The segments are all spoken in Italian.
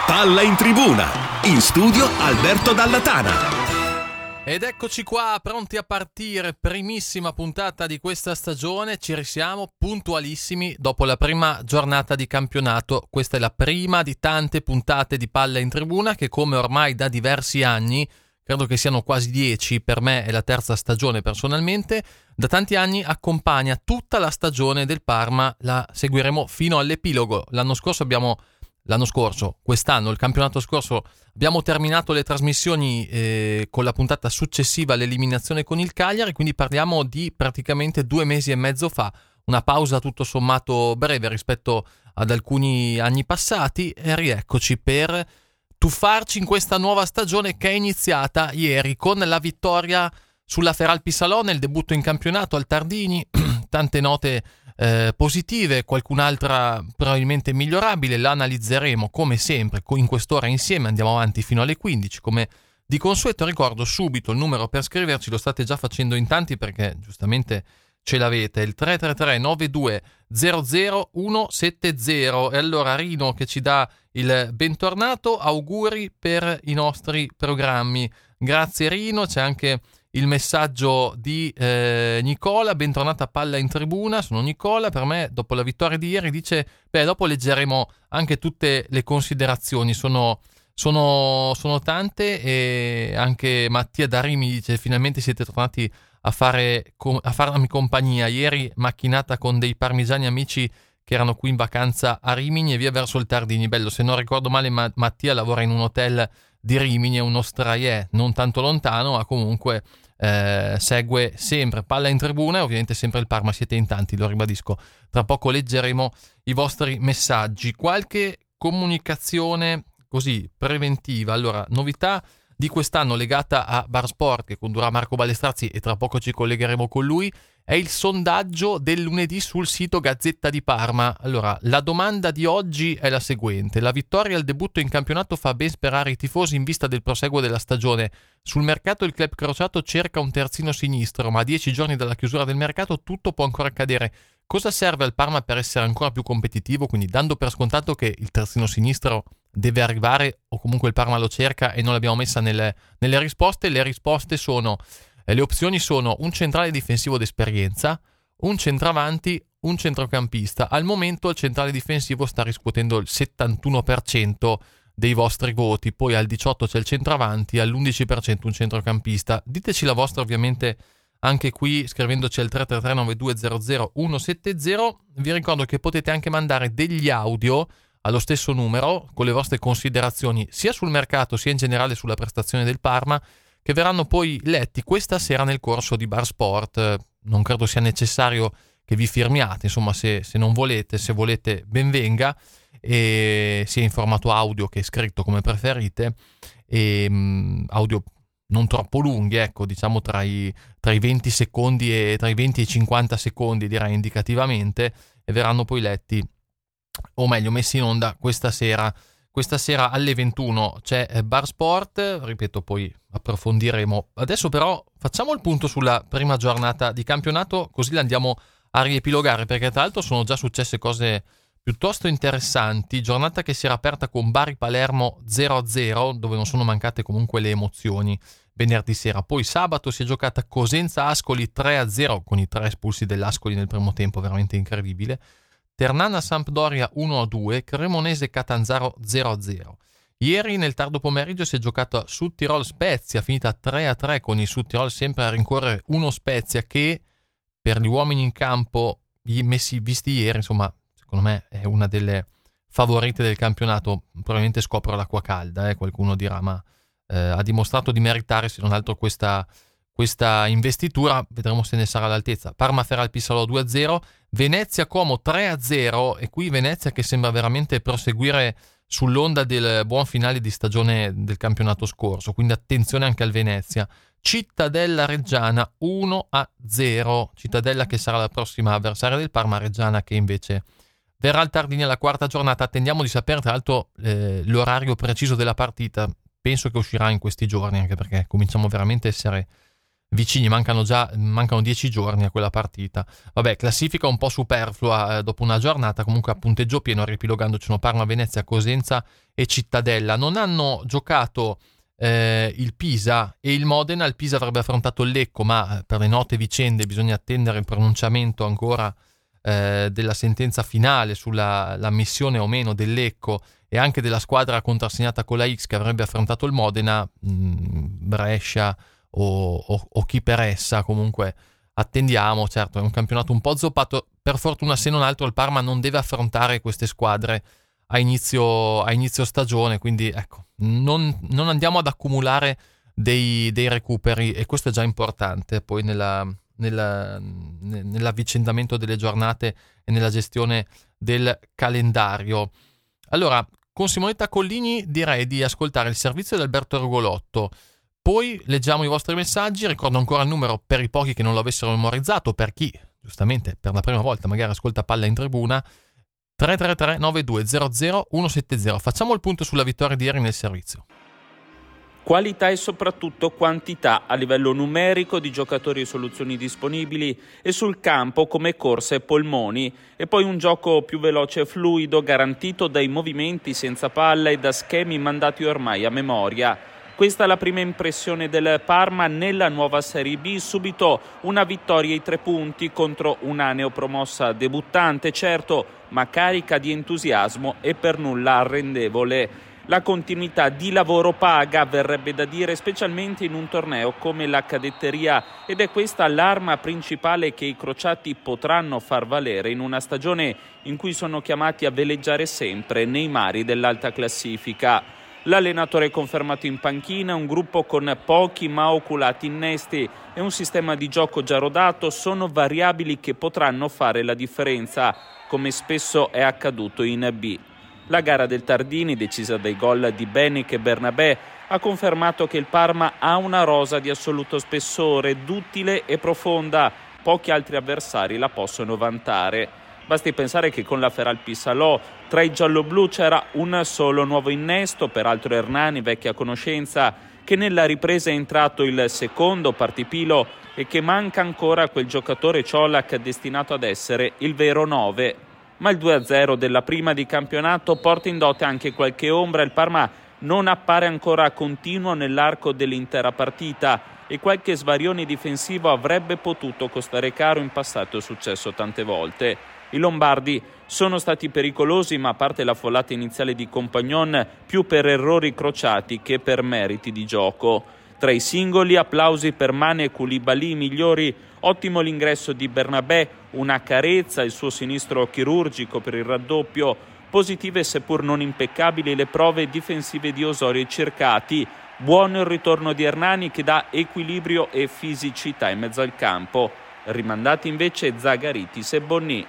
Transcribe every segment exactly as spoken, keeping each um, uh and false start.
Palla in tribuna, in studio Alberto Dallatana. Ed eccoci qua, pronti a partire, primissima puntata di questa stagione, ci risiamo puntualissimi dopo la prima giornata di campionato. Questa è la prima di tante puntate di Palla in Tribuna che, come ormai da diversi anni, credo che siano quasi dieci, per me è la terza stagione personalmente, da tanti anni accompagna tutta la stagione del Parma, la seguiremo fino all'epilogo. L'anno scorso abbiamo... L'anno scorso, quest'anno, il campionato scorso, abbiamo terminato le trasmissioni eh, con la puntata successiva all'eliminazione con il Cagliari, quindi parliamo di praticamente due mesi e mezzo fa, una pausa tutto sommato breve rispetto ad alcuni anni passati, e rieccoci per tuffarci in questa nuova stagione che è iniziata ieri con la vittoria sulla Feralpi Salò, il debutto in campionato al Tardini, tante note Eh, positive, qualcun'altra probabilmente migliorabile, la analizzeremo come sempre in quest'ora insieme, andiamo avanti fino alle quindici come di consueto. Ricordo subito il numero per scriverci, lo state già facendo in tanti perché giustamente ce l'avete, il tre tre tre nove due zero zero uno sette zero. E allora Rino che ci dà il bentornato, auguri per i nostri programmi. Grazie Rino, c'è anche il messaggio di eh, Nicola, bentornata a Palla in Tribuna, sono Nicola, per me dopo la vittoria di ieri dice, beh dopo leggeremo anche tutte le considerazioni, sono, sono, sono tante, e anche Mattia da Rimini dice finalmente siete tornati a, fare, a farmi compagnia, ieri macchinata con dei parmigiani amici che erano qui in vacanza a Rimini e via verso il Tardini, bello, se non ricordo male ma- Mattia lavora in un hotel di Rimini, è uno straiè non tanto lontano, ma comunque eh, segue sempre Palla in Tribuna e ovviamente sempre il Parma, siete in tanti, lo ribadisco. Tra poco leggeremo i vostri messaggi. Qualche comunicazione così preventiva. Allora, novità di quest'anno legata a Bar Sport che condurrà Marco Balestrazzi e tra poco ci collegheremo con lui, è il sondaggio del lunedì sul sito Gazzetta di Parma. Allora, la domanda di oggi è la seguente: la vittoria al debutto in campionato fa ben sperare i tifosi in vista del proseguo della stagione. Sul mercato il club crociato cerca un terzino sinistro, ma a dieci giorni dalla chiusura del mercato tutto può ancora accadere. Cosa serve al Parma per essere ancora più competitivo? Quindi, dando per scontato che il terzino sinistro deve arrivare, o comunque il Parma lo cerca e non l'abbiamo messa nelle, nelle risposte, le risposte sono... Le opzioni sono un centrale difensivo d'esperienza, un centravanti, un centrocampista. Al momento il centrale difensivo sta riscuotendo il settantuno per cento dei vostri voti, poi al diciotto per cento c'è il centravanti, all'undici per cento un centrocampista. Diteci la vostra ovviamente anche qui scrivendoci al tre tre tre nove due zero zero uno sette zero. Vi ricordo che potete anche mandare degli audio allo stesso numero con le vostre considerazioni sia sul mercato sia in generale sulla prestazione del Parma, che verranno poi letti questa sera nel corso di Bar Sport. Non credo sia necessario che vi firmiate, insomma, se, se non volete, se volete ben venga, e sia in formato audio che scritto come preferite, e um, audio non troppo lunghi, ecco, diciamo tra i, tra i venti secondi e tra i venti e i cinquanta secondi direi indicativamente, e verranno poi letti, o meglio messi in onda questa sera. Questa sera alle ventuno c'è Bar Sport, ripeto, poi approfondiremo. Adesso però facciamo il punto sulla prima giornata di campionato, così la andiamo a riepilogare, perché tra l'altro sono già successe cose piuttosto interessanti. Giornata che si era aperta con Bari-Palermo zero a zero, dove non sono mancate comunque le emozioni venerdì sera. Poi sabato si è giocata Cosenza-Ascoli tre a zero, con i tre espulsi dell'Ascoli nel primo tempo, veramente incredibile. Ternana-Sampdoria uno a due, Cremonese-Catanzaro zero a zero. Ieri nel tardo pomeriggio si è giocato Sud Tirol Spezia, finita tre a tre, con il Sud Tirol sempre a rincorrere uno Spezia che per gli uomini in campo messi visti ieri, insomma, secondo me è una delle favorite del campionato. Probabilmente scopro l'acqua calda, eh, qualcuno dirà, ma eh, ha dimostrato di meritare se non altro questa, questa investitura, vedremo se ne sarà all'altezza. Parma-Feralpi Salò due a zero, Venezia-Como tre a zero, e qui Venezia che sembra veramente proseguire sull'onda del buon finale di stagione del campionato scorso, quindi attenzione anche al Venezia. Cittadella-Reggiana uno a zero, Cittadella che sarà la prossima avversaria del Parma, Reggiana che invece verrà al Tardini alla quarta giornata. Attendiamo di sapere tra l'altro eh, l'orario preciso della partita, penso che uscirà in questi giorni, anche perché cominciamo veramente a essere vicini, mancano già mancano dieci giorni a quella partita. Vabbè, classifica un po' superflua eh, dopo una giornata, comunque a punteggio pieno, riepilogandoci sono Parma, Venezia, Cosenza e Cittadella. Non hanno giocato eh, il Pisa e il Modena. Il Pisa avrebbe affrontato il Lecco, ma per le note vicende bisogna attendere il pronunciamento ancora eh, della sentenza finale sulla l'ammissione o meno del Lecco e anche della squadra contrassegnata con la X che avrebbe affrontato il Modena, mh, Brescia o, o, o chi per essa. Comunque attendiamo, certo è un campionato un po' zoppato, per fortuna se non altro il Parma non deve affrontare queste squadre a inizio, a inizio stagione, quindi ecco, non, non andiamo ad accumulare dei, dei recuperi e questo è già importante poi nella, nella, nell'avvicendamento delle giornate e nella gestione del calendario. Allora, con Simonetta Collini direi di ascoltare il servizio di Alberto Rugolotto, poi leggiamo i vostri messaggi. Ricordo ancora il numero per i pochi che non lo avessero memorizzato, per chi giustamente per la prima volta magari ascolta Palla in Tribuna, tre tre tre nove due zero zero uno sette zero. Facciamo il punto sulla vittoria di ieri nel servizio. Qualità e soprattutto quantità a livello numerico di giocatori e soluzioni disponibili e sul campo come corse e polmoni, e poi un gioco più veloce e fluido garantito dai movimenti senza palla e da schemi mandati ormai a memoria. Questa è la prima impressione del Parma nella nuova Serie B, subito una vittoria ai tre punti contro una neopromossa debuttante, certo, ma carica di entusiasmo e per nulla arrendevole. La continuità di lavoro paga, verrebbe da dire, specialmente in un torneo come la cadetteria, ed è questa l'arma principale che i crociati potranno far valere in una stagione in cui sono chiamati a veleggiare sempre nei mari dell'alta classifica. L'allenatore è confermato in panchina, un gruppo con pochi ma oculati innesti e un sistema di gioco già rodato sono variabili che potranno fare la differenza, come spesso è accaduto in B. La gara del Tardini, decisa dai gol di Benic e Bernabé, ha confermato che il Parma ha una rosa di assoluto spessore, duttile e profonda. Pochi altri avversari la possono vantare. Basti pensare che con la Feralpi Salò tra i gialloblu c'era un solo nuovo innesto, peraltro Hernani, vecchia conoscenza, che nella ripresa è entrato il secondo Partipilo e che manca ancora quel giocatore Ciolac destinato ad essere il vero nove. Ma il due a zero della prima di campionato porta in dote anche qualche ombra. Il Parma non appare ancora continuo nell'arco dell'intera partita e qualche svarione difensivo avrebbe potuto costare caro, in passato è successo tante volte. I lombardi sono stati pericolosi, ma a parte la folata iniziale di Compagnon, più per errori crociati che per meriti di gioco. Tra i singoli, applausi per Mane e Koulibaly migliori, ottimo l'ingresso di Bernabé, una carezza, il suo sinistro chirurgico per il raddoppio, positive seppur non impeccabili le prove difensive di Osorio e Cercati, buono il ritorno di Hernani che dà equilibrio e fisicità in mezzo al campo, rimandati invece Zagaritis e Bonni.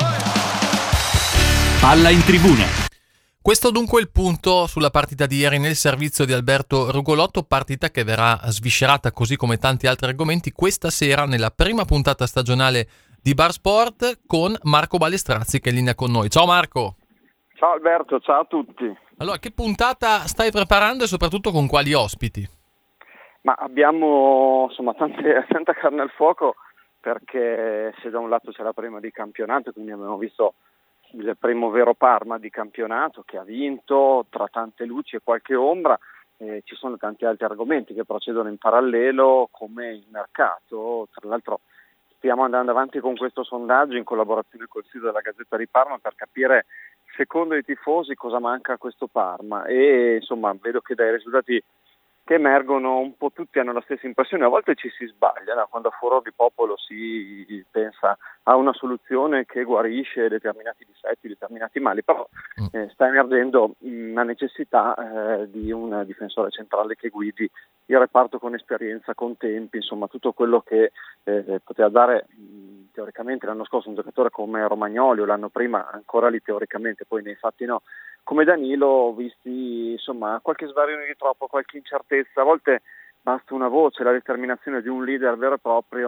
Palla in Tribuna. Questo dunque è il punto sulla partita di ieri nel servizio di Alberto Rugolotto, partita che verrà sviscerata così come tanti altri argomenti questa sera nella prima puntata stagionale di Bar Sport con Marco Balestrazzi che è in linea con noi. Ciao Marco! Ciao Alberto, ciao a tutti. Allora, che puntata stai preparando e soprattutto con quali ospiti? Ma abbiamo insomma tante, tanta carne al fuoco, perché se da un lato c'è la prima di campionato, quindi abbiamo visto il primo vero Parma di campionato che ha vinto tra tante luci e qualche ombra, eh, ci sono tanti altri argomenti che procedono in parallelo come il mercato. Tra l'altro stiamo andando avanti con questo sondaggio in collaborazione col sito della Gazzetta di Parma per capire secondo i tifosi cosa manca a questo Parma, e insomma vedo che dai risultati che emergono un po' tutti hanno la stessa impressione. A volte ci si sbaglia, no? Quando a furor di popolo si pensa a una soluzione che guarisce determinati difetti, determinati mali, però eh, sta emergendo la necessità eh, di un difensore centrale che guidi il reparto con esperienza, con tempi, insomma tutto quello che eh, poteva dare mh, teoricamente l'anno scorso un giocatore come Romagnoli o l'anno prima ancora lì teoricamente, poi nei fatti no, come Danilo, visti insomma qualche svarione di troppo, qualche incertezza. A volte basta una voce, la determinazione di un leader vero e proprio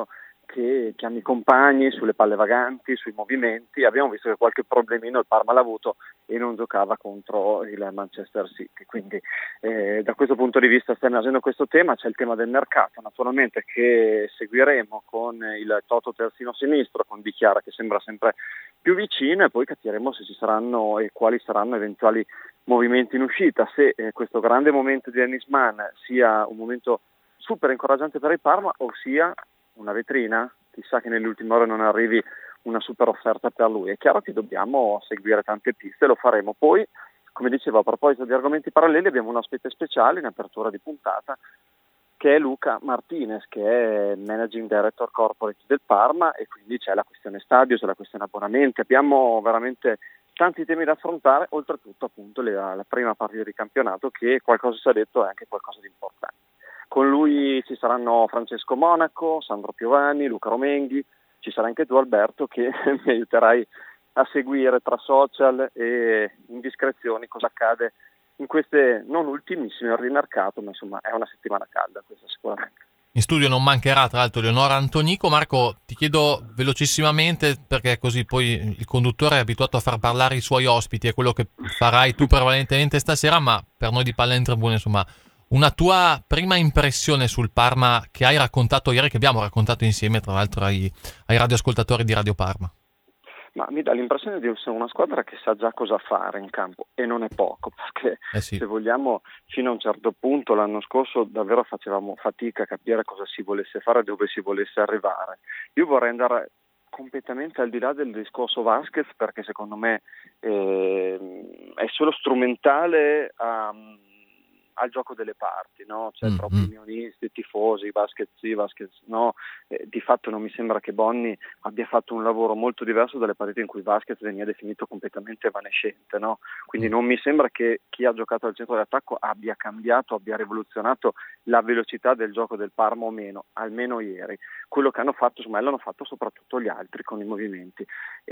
che chiami i compagni sulle palle vaganti, sui movimenti. Abbiamo visto che qualche problemino il Parma l'ha avuto e non giocava contro il Manchester City, quindi eh, da questo punto di vista sta emergendo questo tema. C'è il tema del mercato naturalmente che seguiremo con il Toto terzino sinistro, con Di Chiara che sembra sempre più vicino, e poi capiremo se ci saranno e quali saranno eventuali movimenti in uscita, se eh, questo grande momento di Dennis Mann sia un momento super incoraggiante per il Parma o sia una vetrina. Chissà che nelle ultime ore non arrivi una super offerta per lui. È chiaro che dobbiamo seguire tante piste, lo faremo. Poi, come dicevo, a proposito di argomenti paralleli, abbiamo un ospite speciale in apertura di puntata, che è Luca Martinez, che è Managing Director Corporate del Parma, e quindi c'è la questione stadio, c'è la questione abbonamenti. Abbiamo veramente tanti temi da affrontare, oltretutto appunto la, la prima partita di campionato, che qualcosa si è detto è anche qualcosa di importante. Con lui ci saranno Francesco Monaco, Sandro Piovani, Luca Romenghi, ci sarà anche tu Alberto che mi aiuterai a seguire tra social e indiscrezioni cosa accade in queste non ultimissime ore di mercato, ma insomma è una settimana calda questa sicuramente. In studio non mancherà tra l'altro Leonora Antonico. Marco, ti chiedo velocissimamente, perché così poi il conduttore è abituato a far parlare i suoi ospiti, è quello che farai tu prevalentemente stasera, ma per noi di Palla in Tribuna, insomma, una tua prima impressione sul Parma che hai raccontato ieri, che abbiamo raccontato insieme tra l'altro ai, ai radioascoltatori di Radio Parma. Ma mi dà l'impressione di essere una squadra che sa già cosa fare in campo, e non è poco, perché eh sì. se vogliamo fino a un certo punto l'anno scorso davvero facevamo fatica a capire cosa si volesse fare, dove si volesse arrivare. Io vorrei andare completamente al di là del discorso Vasquez, perché secondo me eh, è solo strumentale a al gioco delle parti, no? C'è mm-hmm. troppi unionisti, tifosi, Vasquez sì, Vasquez no. Eh, di fatto non mi sembra che Bonni abbia fatto un lavoro molto diverso dalle partite in cui Vasquez veniva definito completamente evanescente, no? Quindi non mi sembra che chi ha giocato al centro d'attacco abbia cambiato, abbia rivoluzionato la velocità del gioco del Parma o meno, almeno ieri. Quello che hanno fatto, insomma, l'hanno fatto soprattutto gli altri con i movimenti.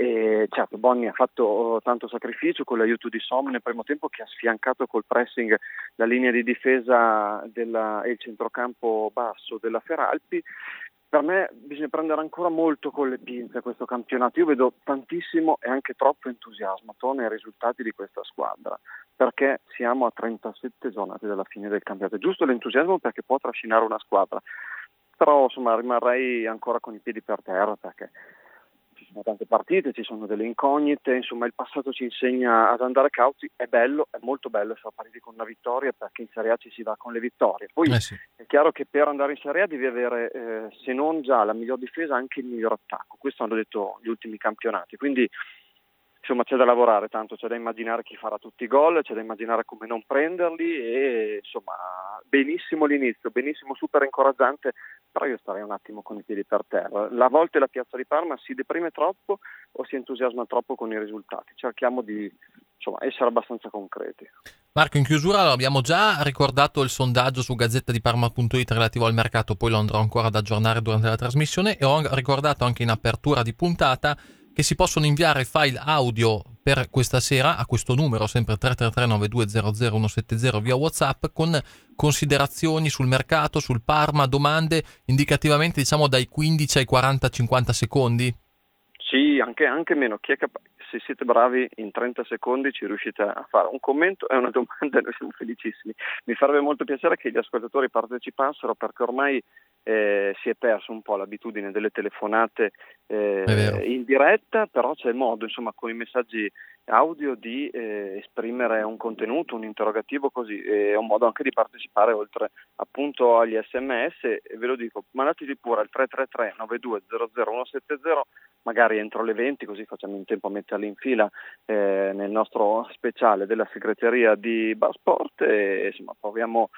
E certo, Bonni ha fatto tanto sacrificio con l'aiuto di Sommer nel primo tempo, che ha sfiancato col pressing la linea di difesa della, e il centrocampo basso della Feralpi. Per me bisogna prendere ancora molto con le pinze questo campionato. Io vedo tantissimo e anche troppo entusiasmo nei risultati di questa squadra, perché siamo a trentasette giornate dalla fine del campionato. È giusto l'entusiasmo perché può trascinare una squadra, però insomma rimarrei ancora con i piedi per terra, perché ci sono tante partite, ci sono delle incognite, insomma il passato ci insegna ad andare cauti. È bello, è molto bello essere partiti con una vittoria, perché in Serie A ci si va con le vittorie. Poi eh sì. è chiaro che per andare in Serie A devi avere, eh, se non già la miglior difesa, anche il miglior attacco. Questo hanno detto gli ultimi campionati, quindi insomma c'è da lavorare tanto, c'è da immaginare chi farà tutti i gol, c'è da immaginare come non prenderli, e insomma benissimo l'inizio, benissimo, super incoraggiante, però io starei un attimo con i piedi per terra. La volta la piazza di Parma si deprime troppo o si entusiasma troppo con i risultati. Cerchiamo di insomma essere abbastanza concreti. Marco, in chiusura abbiamo già ricordato il sondaggio su gazzetta di parma punto it relativo al mercato, poi lo andrò ancora ad aggiornare durante la trasmissione, e ho ricordato anche in apertura di puntata che si possono inviare file audio per questa sera a questo numero, sempre tre tre tre nove due zero zero uno sette zero via WhatsApp, con considerazioni sul mercato, sul Parma, domande indicativamente diciamo dai quindici ai quaranta cinquanta secondi. Sì, anche, anche meno. Chi è capa- se siete bravi in trenta secondi ci riuscite a fare un commento e una domanda, noi siamo felicissimi. Mi farebbe molto piacere che gli ascoltatori partecipassero, perché ormai eh, si è perso un po' l'abitudine delle telefonate eh, in diretta, però c'è il modo, insomma, con i messaggi audio di eh, esprimere un contenuto, un interrogativo, così è un modo anche di partecipare oltre appunto agli sms. E ve lo dico, mandateli pure al tre tre tre nove due zero zero uno sette zero, magari entro le venti, così facciamo in tempo a metterli in fila eh, nel nostro speciale della segreteria di Basport, e insomma proviamo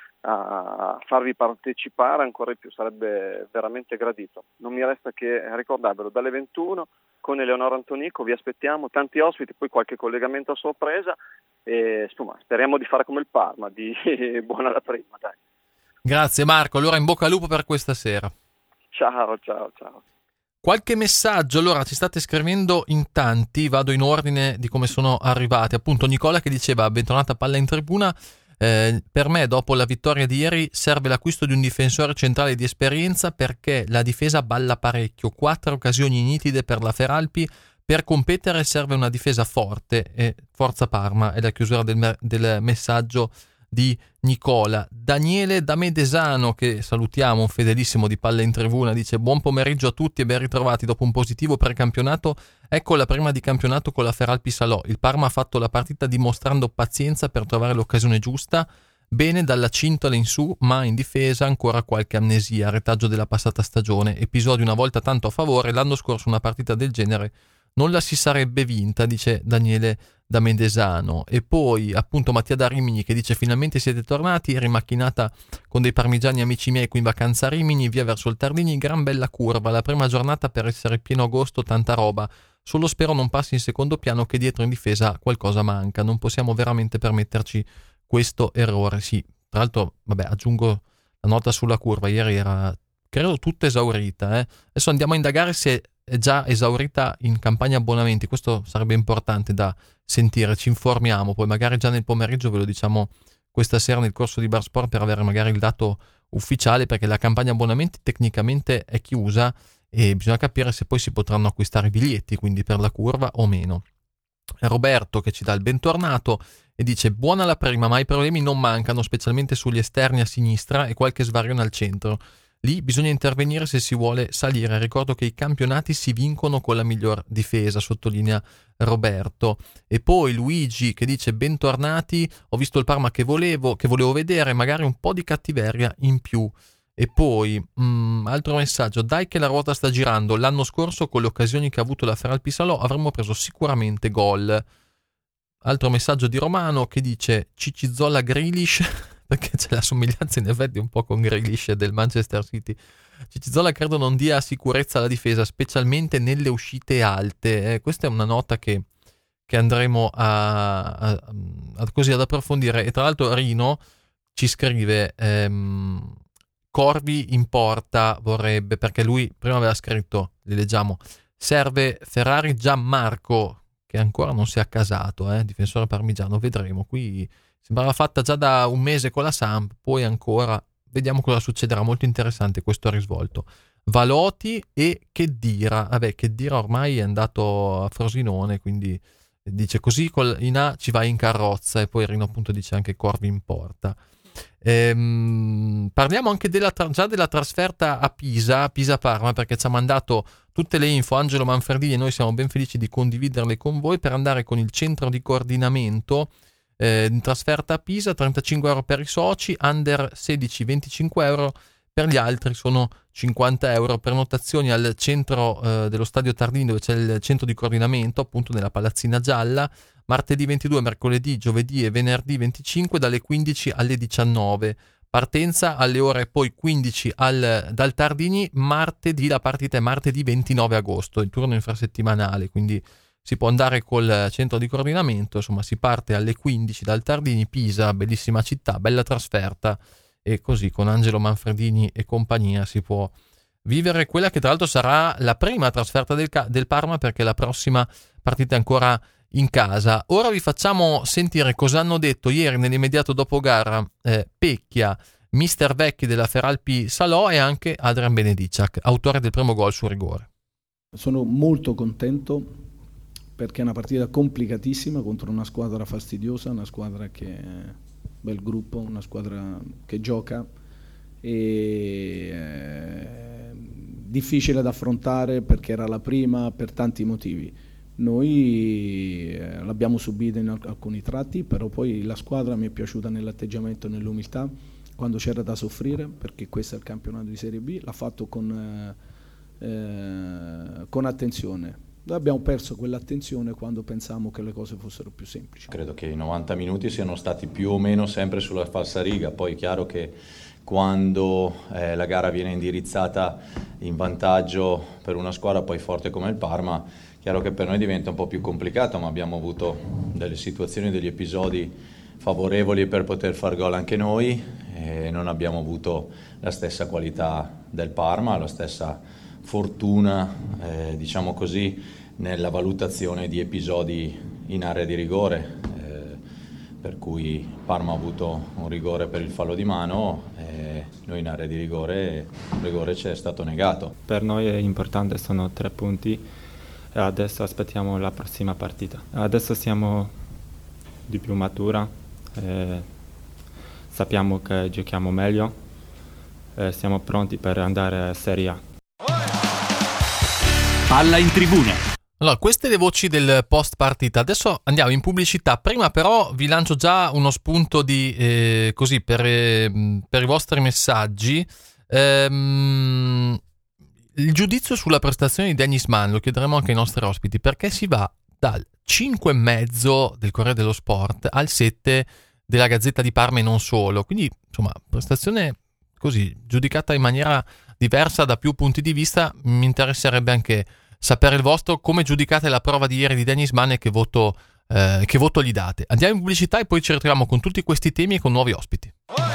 a farvi partecipare ancora di più, sarebbe veramente gradito. Non mi resta che ricordarvelo, dalle ventuno con Eleonora Antonico vi aspettiamo, tanti ospiti, poi qualche collegamento a sorpresa, e insomma speriamo di fare come il Parma, di buona la prima, dai. Grazie Marco, allora in bocca al lupo per questa sera. Ciao, ciao, ciao. Qualche messaggio, allora ci state scrivendo in tanti, vado in ordine di come sono arrivati. Appunto Nicola che diceva bentornata Palla in Tribuna, Eh, per me dopo la vittoria di ieri serve l'acquisto di un difensore centrale di esperienza, perché la difesa balla parecchio, quattro occasioni nitide per la Feralpi. Per competere serve una difesa forte, e forza Parma. È la chiusura del, me- del messaggio di Nicola. Daniele da Medesano, che salutiamo, un fedelissimo di Palle in Tribuna, dice: buon pomeriggio a tutti e ben ritrovati. Dopo un positivo precampionato, ecco la prima di campionato con la Feralpi Salò. Il Parma ha fatto la partita dimostrando pazienza per trovare l'occasione giusta, bene dalla cintola in su, ma in difesa ancora qualche amnesia, retaggio della passata stagione. Episodi una volta tanto a favore, l'anno scorso una partita del genere non la si sarebbe vinta, dice Daniele da Medesano. E poi appunto Mattia da Rimini che dice: finalmente siete tornati, rimacchinata con dei parmigiani amici miei qui in vacanza a Rimini, via verso il Tardini, gran bella curva, la prima giornata per essere pieno agosto, tanta roba, solo spero non passi in secondo piano, che dietro in difesa qualcosa manca, non possiamo veramente permetterci questo errore. Sì, tra l'altro vabbè, aggiungo la nota sulla curva, ieri era credo tutta esaurita, eh. Adesso andiamo a indagare se è già esaurita in campagna abbonamenti, questo sarebbe importante da sentire, ci informiamo, poi magari già nel pomeriggio ve lo diciamo questa sera nel corso di Bar Sport per avere magari il dato ufficiale, perché la campagna abbonamenti tecnicamente è chiusa e bisogna capire se poi si potranno acquistare biglietti, quindi per la curva o meno. Roberto che ci dà il bentornato e dice: buona la prima, ma i problemi non mancano, specialmente sugli esterni a sinistra e qualche svarione al centro. Lì bisogna intervenire se si vuole salire. Ricordo che i campionati si vincono con la miglior difesa, sottolinea Roberto. E poi Luigi che dice: bentornati, ho visto il Parma che volevo, che volevo vedere, magari un po' di cattiveria in più. E poi mm, altro messaggio: dai che la ruota sta girando, l'anno scorso con le occasioni che ha avuto la Feralpi Salò avremmo preso sicuramente gol. Altro messaggio di Romano che dice: Ciccizola Grealish, perché c'è la somiglianza in effetti un po' con Grealish del Manchester City. Ciccizola credo non dia sicurezza alla difesa, specialmente nelle uscite alte. Eh, questa è una nota che, che andremo a, a, a così ad approfondire. E tra l'altro Rino ci scrive: ehm, Corvi in porta vorrebbe, perché lui prima aveva scritto, li leggiamo, serve Ferrari Gianmarco, che ancora non si è accasato, eh, difensore parmigiano, vedremo. Qui sembrava fatta già da un mese con la Samp, poi ancora, vediamo cosa succederà. Molto interessante questo risvolto. Valoti e Chedira, vabbè, Chedira ormai è andato a Frosinone, quindi dice così col, in A ci vai in carrozza. E poi Rino appunto dice anche Corvi in porta. Ehm, parliamo anche della tra- già della trasferta a Pisa, Pisa-Parma, perché ci ha mandato tutte le info Angelo Manfredini e noi siamo ben felici di condividerle con voi, per andare con il centro di coordinamento eh, in trasferta a Pisa. Trentacinque euro per i soci, under sedici venticinque euro, per gli altri sono cinquanta euro. Prenotazioni al centro eh, dello Stadio Tardini, dove c'è il centro di coordinamento appunto nella Palazzina Gialla, martedì ventidue, mercoledì, giovedì e venerdì venticinque dalle quindici alle diciannove. Partenza alle ore poi quindici al, dal Tardini. Martedì, la partita è martedì ventinove agosto, il turno infrasettimanale, quindi si può andare col centro di coordinamento. Insomma, si parte alle quindici dal Tardini. Pisa, bellissima città, bella trasferta, e così con Angelo Manfredini e compagnia si può vivere quella che tra l'altro sarà la prima trasferta del, del Parma, perché la prossima partita è ancora in casa. Ora vi facciamo sentire cosa hanno detto ieri nell'immediato dopogara eh, Pecchia, mister Vecchi della Feralpi Salò, e anche Adrian Benediciak, autore del primo gol su rigore. Sono molto contento perché è una partita complicatissima contro una squadra fastidiosa, una squadra che è bel gruppo, una squadra che gioca e eh, difficile da affrontare perché era la prima per tanti motivi. Noi eh, l'abbiamo subita in alcuni tratti, però poi la squadra mi è piaciuta nell'atteggiamento e nell'umiltà quando c'era da soffrire, perché questo è il campionato di Serie B, l'ha fatto con, eh, eh, con attenzione. Noi abbiamo perso quell'attenzione quando pensavamo che le cose fossero più semplici. Credo che i novanta minuti siano stati più o meno sempre sulla falsariga, poi è chiaro che quando eh, la gara viene indirizzata in vantaggio per una squadra poi forte come il Parma, chiaro che per noi diventa un po' più complicato, ma abbiamo avuto delle situazioni, degli episodi favorevoli per poter far gol anche noi e non abbiamo avuto la stessa qualità del Parma, la stessa fortuna, eh, diciamo così, nella valutazione di episodi in area di rigore. Eh, per cui Parma ha avuto un rigore per il fallo di mano e noi in area di rigore il rigore ci è stato negato. Per noi è importante, sono tre punti e adesso aspettiamo la prossima partita. Adesso siamo di più matura, e sappiamo che giochiamo meglio e siamo pronti per andare a Serie A. Palla in tribuna. Allora, queste le voci del post partita. Adesso andiamo in pubblicità. Prima però vi lancio già uno spunto di eh, così per, eh, per i vostri messaggi. Ehm, il giudizio sulla prestazione di Dennis Mann lo chiederemo anche ai nostri ospiti, perché si va dal cinque e mezzo del Corriere dello Sport al sette della Gazzetta di Parma e non solo. Quindi, insomma, prestazione così giudicata in maniera diversa da più punti di vista. Mi interesserebbe anche sapere il vostro, come giudicate la prova di ieri di Dennis Mann e che voto, eh, che voto gli date. Andiamo in pubblicità e poi ci ritroviamo con tutti questi temi e con nuovi ospiti.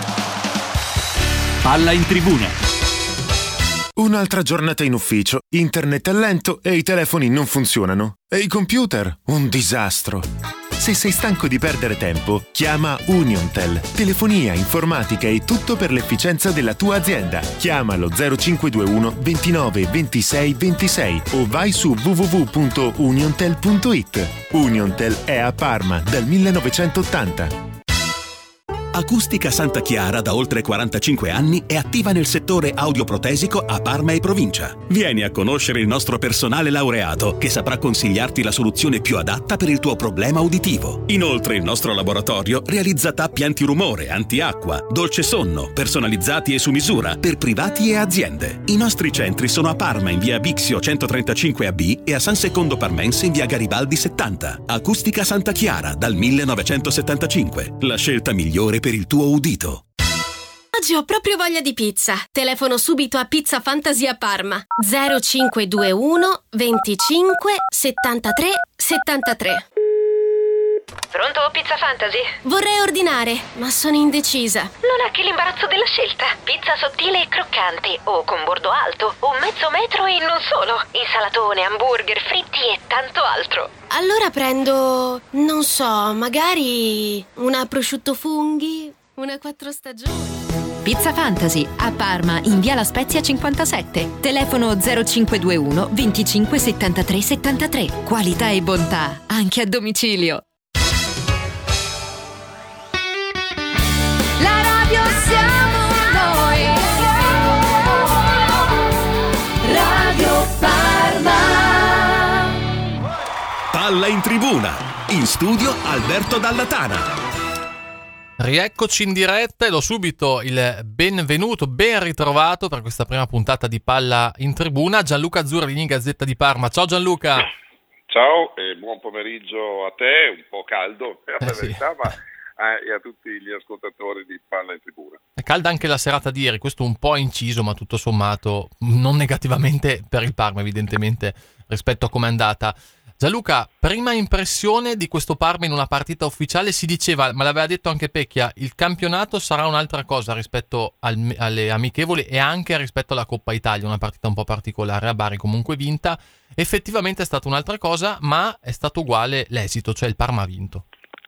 Palla in tribuna. Un'altra giornata in ufficio, internet è lento e i telefoni non funzionano. E i computer? Un disastro. Se sei stanco di perdere tempo, chiama Uniontel. Telefonia, informatica e tutto per l'efficienza della tua azienda. Chiamalo zero cinque due uno ventinove ventisei ventisei o vai su w w w punto uniontel punto it. Uniontel è a Parma dal millenovecentottanta. Acustica Santa Chiara da oltre quarantacinque anni è attiva nel settore audioprotesico a Parma e provincia. Vieni a conoscere il nostro personale laureato che saprà consigliarti la soluzione più adatta per il tuo problema uditivo. Inoltre il nostro laboratorio realizza tappi antirumore, antiacqua, dolce sonno, personalizzati e su misura per privati e aziende. I nostri centri sono a Parma in via Bixio centotrentacinque A B e a San Secondo Parmense in via Garibaldi settanta. Acustica Santa Chiara dal millenovecentosettantacinque. La scelta migliore per il tuo udito. Oggi ho proprio voglia di pizza. Telefono subito a Pizza Fantasy a Parma. zero cinque due uno venticinque settantatré settantatré. Pronto, Pizza Fantasy? Vorrei ordinare, ma sono indecisa. Non è che l'imbarazzo della scelta. Pizza sottile e croccante, o con bordo alto, o mezzo metro e non solo. Insalatone, hamburger, fritti e tanto altro. Allora prendo, non so, magari una prosciutto funghi, una quattro stagioni. Pizza Fantasy a Parma in via La Spezia cinquantasette. Telefono zero cinque due uno venticinque settantatré settantatré. Qualità e bontà anche a domicilio. La radio siamo noi. Radio Parma. Palla in tribuna. In studio Alberto Dalla Tana. Rieccoci in diretta e do subito il benvenuto, ben ritrovato per questa prima puntata di Palla in Tribuna, Gianluca Zurlini, Gazzetta di Parma. Ciao Gianluca. Ciao e buon pomeriggio a te, un po' caldo per la eh sì. verità, ma eh, e a tutti gli ascoltatori di Palla in Tribuna. È calda anche la serata di ieri, questo un po' inciso, ma tutto sommato non negativamente per il Parma, evidentemente, rispetto a come è andata. Gianluca, prima impressione di questo Parma in una partita ufficiale, si diceva, ma l'aveva detto anche Pecchia, il campionato sarà un'altra cosa rispetto al, alle amichevoli e anche rispetto alla Coppa Italia, una partita un po' particolare, a Bari comunque vinta. Effettivamente è stata un'altra cosa, ma è stato uguale l'esito, cioè il Parma ha vinto.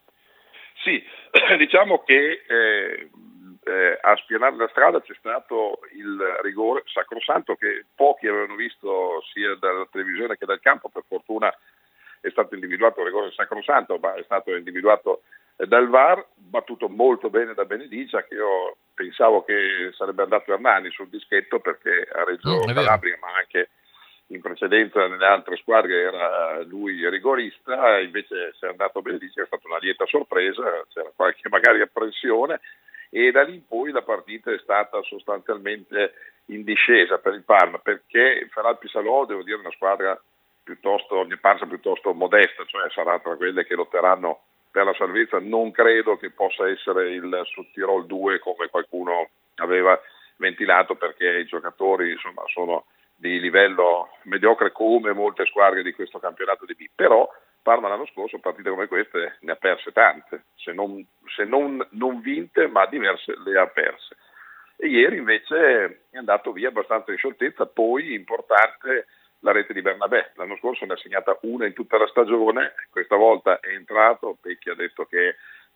Sì, diciamo che eh, eh, a spianare la strada c'è stato il rigore sacrosanto che pochi avevano visto sia dalla televisione che dal campo. Per fortuna è stato individuato il rigore sacrosanto, ma è stato individuato dal V A R, battuto molto bene da Benedicia, che io pensavo che sarebbe andato Hernani sul dischetto perché a Reggio mm, Calabria, ma anche in precedenza nelle altre squadre era lui rigorista, invece se è andato Benedicia, è stata una lieta sorpresa, c'era qualche magari apprensione e da lì in poi la partita è stata sostanzialmente in discesa per il Parma, perché Ferral Pissalò, devo dire, una squadra piuttosto, mi è parsa piuttosto modesta, cioè sarà tra quelle che lotteranno per la salvezza. Non credo che possa essere il Südtirol due come qualcuno aveva ventilato, perché i giocatori insomma sono di livello mediocre come molte squadre di questo campionato di B, però Parma l'anno scorso partite come queste ne ha perse tante, se non, se non, non vinte, ma diverse le ha perse. E ieri invece è andato via abbastanza in scioltezza. Poi importante la rete di Bernabé, l'anno scorso ne ha segnata una in tutta la stagione, questa volta è entrato, Pecchi ha detto che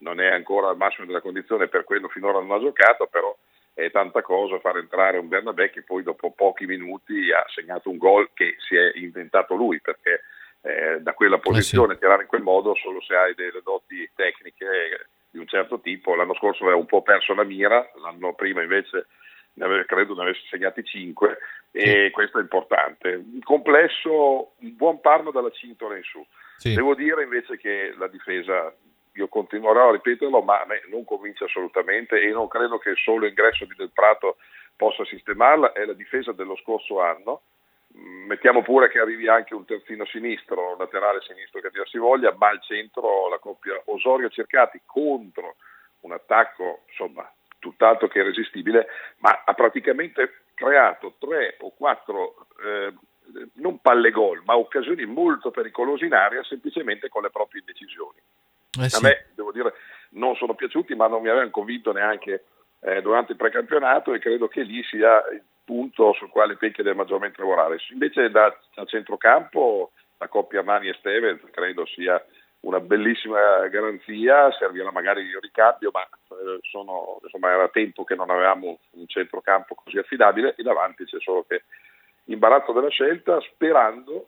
non è ancora al massimo della condizione, per quello finora non ha giocato, però è tanta cosa far entrare un Bernabé che poi dopo pochi minuti ha segnato un gol che si è inventato lui, perché eh, da quella posizione eh sì. tirare in quel modo solo se hai delle doti tecniche di un certo tipo. L'anno scorso aveva un po' perso la mira, l'anno prima invece ne aveva, credo ne avesse segnati cinque, e sì. questo è importante. Il complesso, un buon Parma dalla cintola in su. Sì. Devo dire invece che la difesa, io continuerò a ripeterlo, ma a me non convince assolutamente, e non credo che solo l'ingresso di Del Prato possa sistemarla. È la difesa dello scorso anno. Mettiamo pure che arrivi anche un terzino sinistro, un laterale sinistro che dir si voglia, ma al centro la coppia Osorio-Cercati contro un attacco insomma tutt'altro che irresistibile, ma ha praticamente creato tre o quattro eh, non palle gol, ma occasioni molto pericolose in area semplicemente con le proprie indecisioni. Eh sì. A me, devo dire, non sono piaciuti, ma non mi avevano convinto neanche eh, durante il precampionato, e credo che lì sia il punto sul quale Pecchia deve maggiormente lavorare. Invece da, da centrocampo la coppia Arnani e Stevens credo sia una bellissima garanzia, servirà magari il ricambio, ma eh, sono, insomma, era tempo che non avevamo un centrocampo così affidabile, e davanti c'è solo che imbarazzo della scelta, sperando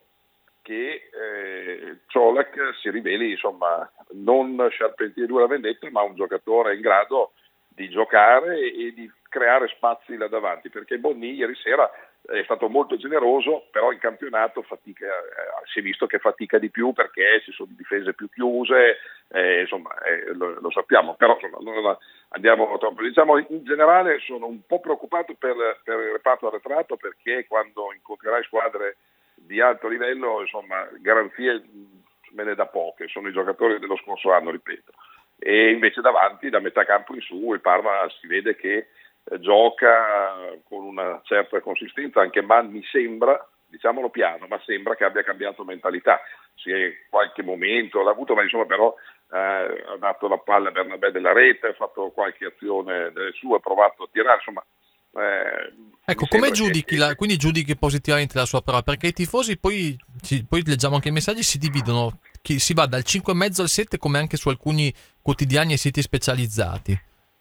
che eh, Colak si riveli insomma non Charpentier dura vendetta, ma un giocatore in grado di giocare e, e di creare spazi là davanti, perché Bonni ieri sera è stato molto generoso, però in campionato fatica, eh, si è visto che fatica di più perché ci sono difese più chiuse, eh, insomma eh, lo, lo sappiamo, però insomma, non andiamo troppo. Diciamo, in generale sono un po' preoccupato per, per il reparto arretrato, perché quando incontrerai squadre di alto livello, insomma, garanzie me ne dà poche, sono i giocatori dello scorso anno, ripeto, e invece davanti, da metà campo in su, il Parma si vede che eh, gioca con una certa consistenza. Anche Mann mi sembra, diciamolo piano, ma sembra che abbia cambiato mentalità, si è qualche momento l'ha avuto, ma insomma però eh, ha dato la palla a Bernabé della rete, ha fatto qualche azione delle sue, ha provato a tirare, insomma. Eh, ecco, come giudichi, che... la, quindi giudichi positivamente la sua prova? Perché i tifosi poi, ci, poi leggiamo anche i messaggi, si dividono, chi, si va dal cinque virgola cinque al sette, come anche su alcuni quotidiani e siti specializzati.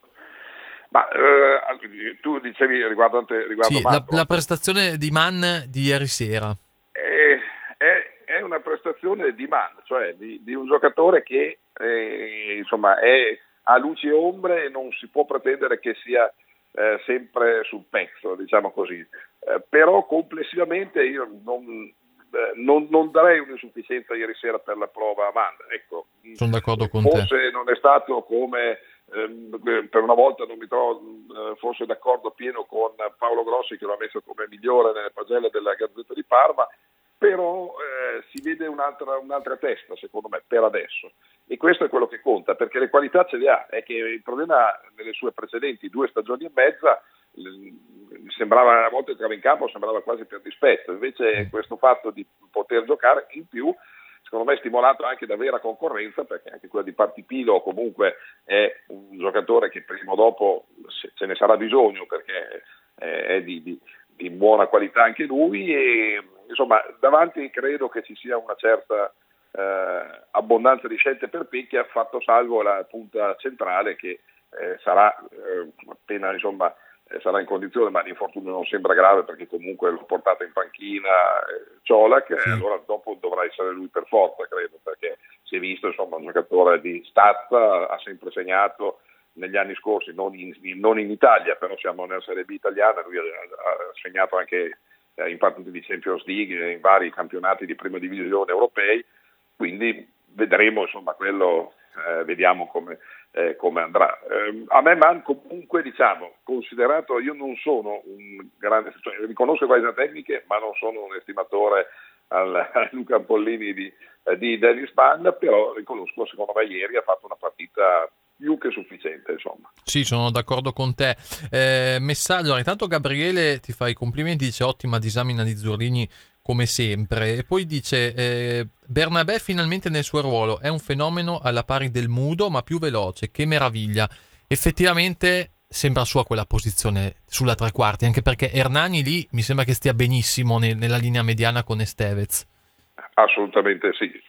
Ma eh, tu dicevi riguardante riguardo sì, la, la prestazione di Mann di ieri sera è, è, è una prestazione di Mann, cioè di, di un giocatore che eh, insomma è a luci e ombre, e non si può pretendere che sia Eh, sempre sul pezzo, diciamo così, eh, però complessivamente io non, eh, non, non darei un'insufficienza ieri sera per la prova a Mann. Ecco, sono d'accordo con forse te. Non è stato come eh, per una volta non mi trovo eh, forse d'accordo pieno con Paolo Grossi, che l'ha messo come migliore nelle pagelle della Gazzetta di Parma, però eh, si vede un'altra, un'altra testa secondo me per adesso, e questo è quello che conta, perché le qualità ce le ha. È che il problema nelle sue precedenti due stagioni e mezza eh, sembrava, a volte entrava in campo, sembrava quasi per dispetto, invece questo fatto di poter giocare in più secondo me è stimolato anche da vera concorrenza, perché anche quella di Partipilo comunque è un giocatore che prima o dopo ce ne sarà bisogno, perché è di, di, di buona qualità anche lui, e insomma davanti credo che ci sia una certa eh, abbondanza di scelte per Pecchia, fatto salvo la punta centrale che eh, sarà eh, appena insomma eh, sarà in condizione, ma l'infortunio non sembra grave perché comunque l'ho portato in panchina eh, Colak, e sì. allora dopo dovrà essere lui per forza, credo, perché si è visto insomma un giocatore di stazza, ha sempre segnato negli anni scorsi, non in, non in Italia, però siamo nella Serie B italiana, lui ha, ha segnato anche eh, in partite di Champions League, in vari campionati di prima divisione europei, quindi vedremo insomma quello, eh, vediamo come, eh, come andrà. Eh, a me Mann comunque, diciamo, considerato, io non sono un grande, cioè, riconosco qualità tecniche, ma non sono un estimatore al, a Luca Pollini di, eh, di Dennis Mann, però riconosco, secondo me ieri ha fatto una partita più che sufficiente, insomma. Sì, sono d'accordo con te. Eh, messaggio, intanto Gabriele ti fa i complimenti, dice ottima disamina di Zurlini come sempre, e poi dice eh, Bernabé finalmente nel suo ruolo, è un fenomeno alla pari del Mudo ma più veloce, che meraviglia. Effettivamente sembra sua quella posizione sulla tre quarti, anche perché Hernani lì mi sembra che stia benissimo ne- nella linea mediana con Estevez. Assolutamente sì.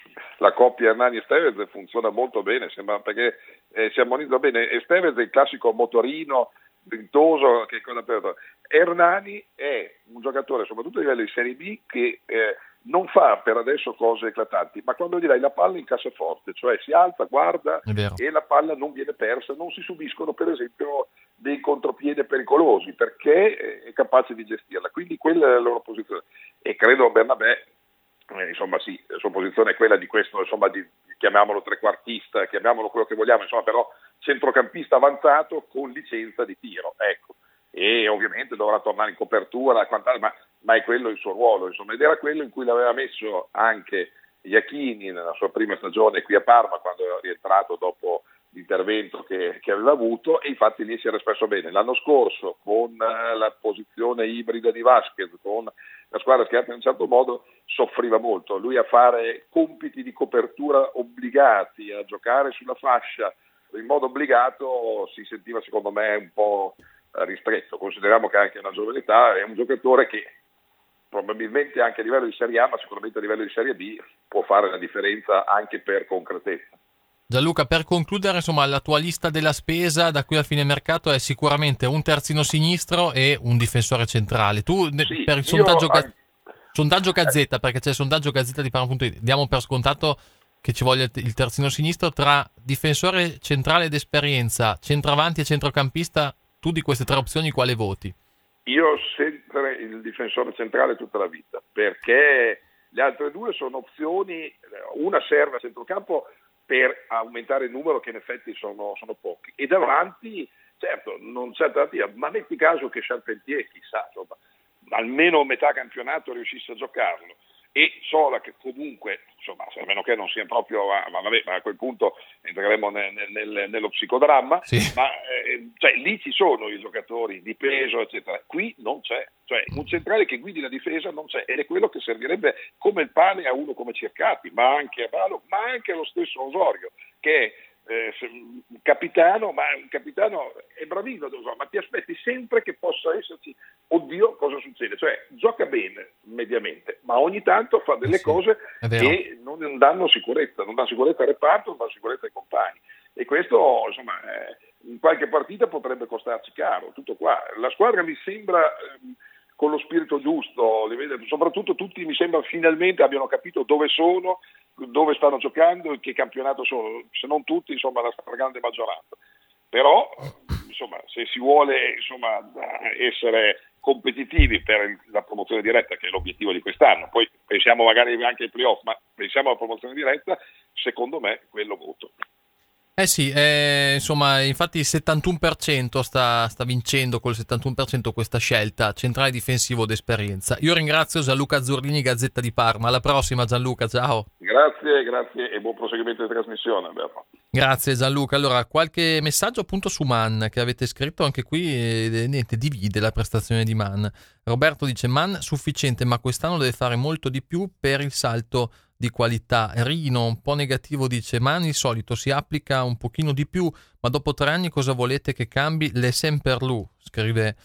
la coppia Hernani e Stevez funziona molto bene, sembra, perché eh, si armonizza bene. E Stevez è il classico motorino ventoso che cosa per Hernani è un giocatore, soprattutto a livello di Serie B, che eh, non fa per adesso cose eclatanti, ma quando gli dai la palla in cassaforte, cioè si alza, guarda e la palla non viene persa, non si subiscono per esempio dei contropiede pericolosi perché è capace di gestirla, quindi quella è la loro posizione. E credo Bernabé, eh, insomma sì, la sua posizione è quella di questo, insomma, di, chiamiamolo trequartista, chiamiamolo quello che vogliamo, insomma, però centrocampista avanzato con licenza di tiro, ecco. E ovviamente dovrà tornare in copertura, ma, ma è quello il suo ruolo, insomma, ed era quello in cui l'aveva messo anche Iachini nella sua prima stagione qui a Parma, quando era rientrato dopo l'intervento che, che aveva avuto, e infatti lì si era espresso bene. L'anno scorso con la posizione ibrida di Vasquez, con la squadra schierata in un certo modo, soffriva molto. Lui a fare compiti di copertura obbligati, a giocare sulla fascia in modo obbligato, si sentiva secondo me un po' ristretto. Consideriamo che anche una giovane età, è un giocatore che probabilmente anche a livello di Serie A, ma sicuramente a livello di Serie B, può fare la differenza anche per concretezza. Gianluca, per concludere, insomma, la tua lista della spesa da qui a fine mercato è sicuramente un terzino sinistro e un difensore centrale. Tu sì, per il sondaggio, ga- sondaggio Gazzetta, perché c'è il sondaggio Gazzetta di Parma punto it, diamo per scontato che ci voglia il terzino sinistro. Tra difensore centrale ed esperienza, centravanti e centrocampista, tu di queste tre opzioni quale voti? Io sempre il difensore centrale tutta la vita, perché le altre due sono opzioni, una serve a centrocampo per aumentare il numero, che in effetti sono, sono pochi, e davanti certo non c'è alternativa, ma metti caso che Charpentier, chissà, insomma, almeno metà campionato riuscisse a giocarlo, e Sola che comunque, insomma, a meno che non sia proprio, ma, vabbè, ma a quel punto entreremo nel, nel, nello psicodramma, sì. ma eh, cioè, lì ci sono i giocatori di peso, eccetera. Qui non c'è, cioè un centrale che guidi la difesa non c'è, ed è quello che servirebbe come il pane a uno come Cercati, ma anche a Balo, ma anche allo stesso Osorio, che è Eh, un capitano, ma un capitano è bravino, ma ti aspetti sempre che possa esserci, oddio cosa succede, cioè gioca bene mediamente, ma ogni tanto fa delle sì, cose che non danno sicurezza, non danno sicurezza al reparto, non danno sicurezza ai compagni, e questo insomma eh, in qualche partita potrebbe costarci caro. Tutto qua, la squadra mi sembra ehm, con lo spirito giusto, li vede, soprattutto tutti mi sembra finalmente abbiano capito dove sono, dove stanno giocando e che campionato sono, se non tutti, insomma, la stragrande maggioranza. Però, insomma, se si vuole, insomma, essere competitivi per la promozione diretta, che è l'obiettivo di quest'anno, poi pensiamo magari anche ai playoff, ma pensiamo alla promozione diretta, secondo me quello voto. Eh sì, eh, insomma, infatti il settantuno per cento sta, sta vincendo col settantuno per cento questa scelta, centrale difensivo d'esperienza. Io ringrazio Gianluca Zurlini, Gazzetta di Parma. Alla prossima Gianluca, ciao. Grazie, grazie e buon proseguimento di trasmissione. Alberto. Grazie Gianluca. Allora, qualche messaggio appunto su Mann che avete scritto, anche qui eh, niente, divide la prestazione di Mann. Roberto dice: Mann sufficiente, ma quest'anno deve fare molto di più per il salto di qualità. Rino un po' negativo dice: Mann il solito si applica un pochino di più, ma dopo tre anni cosa volete che cambi? Le semperlu, scrive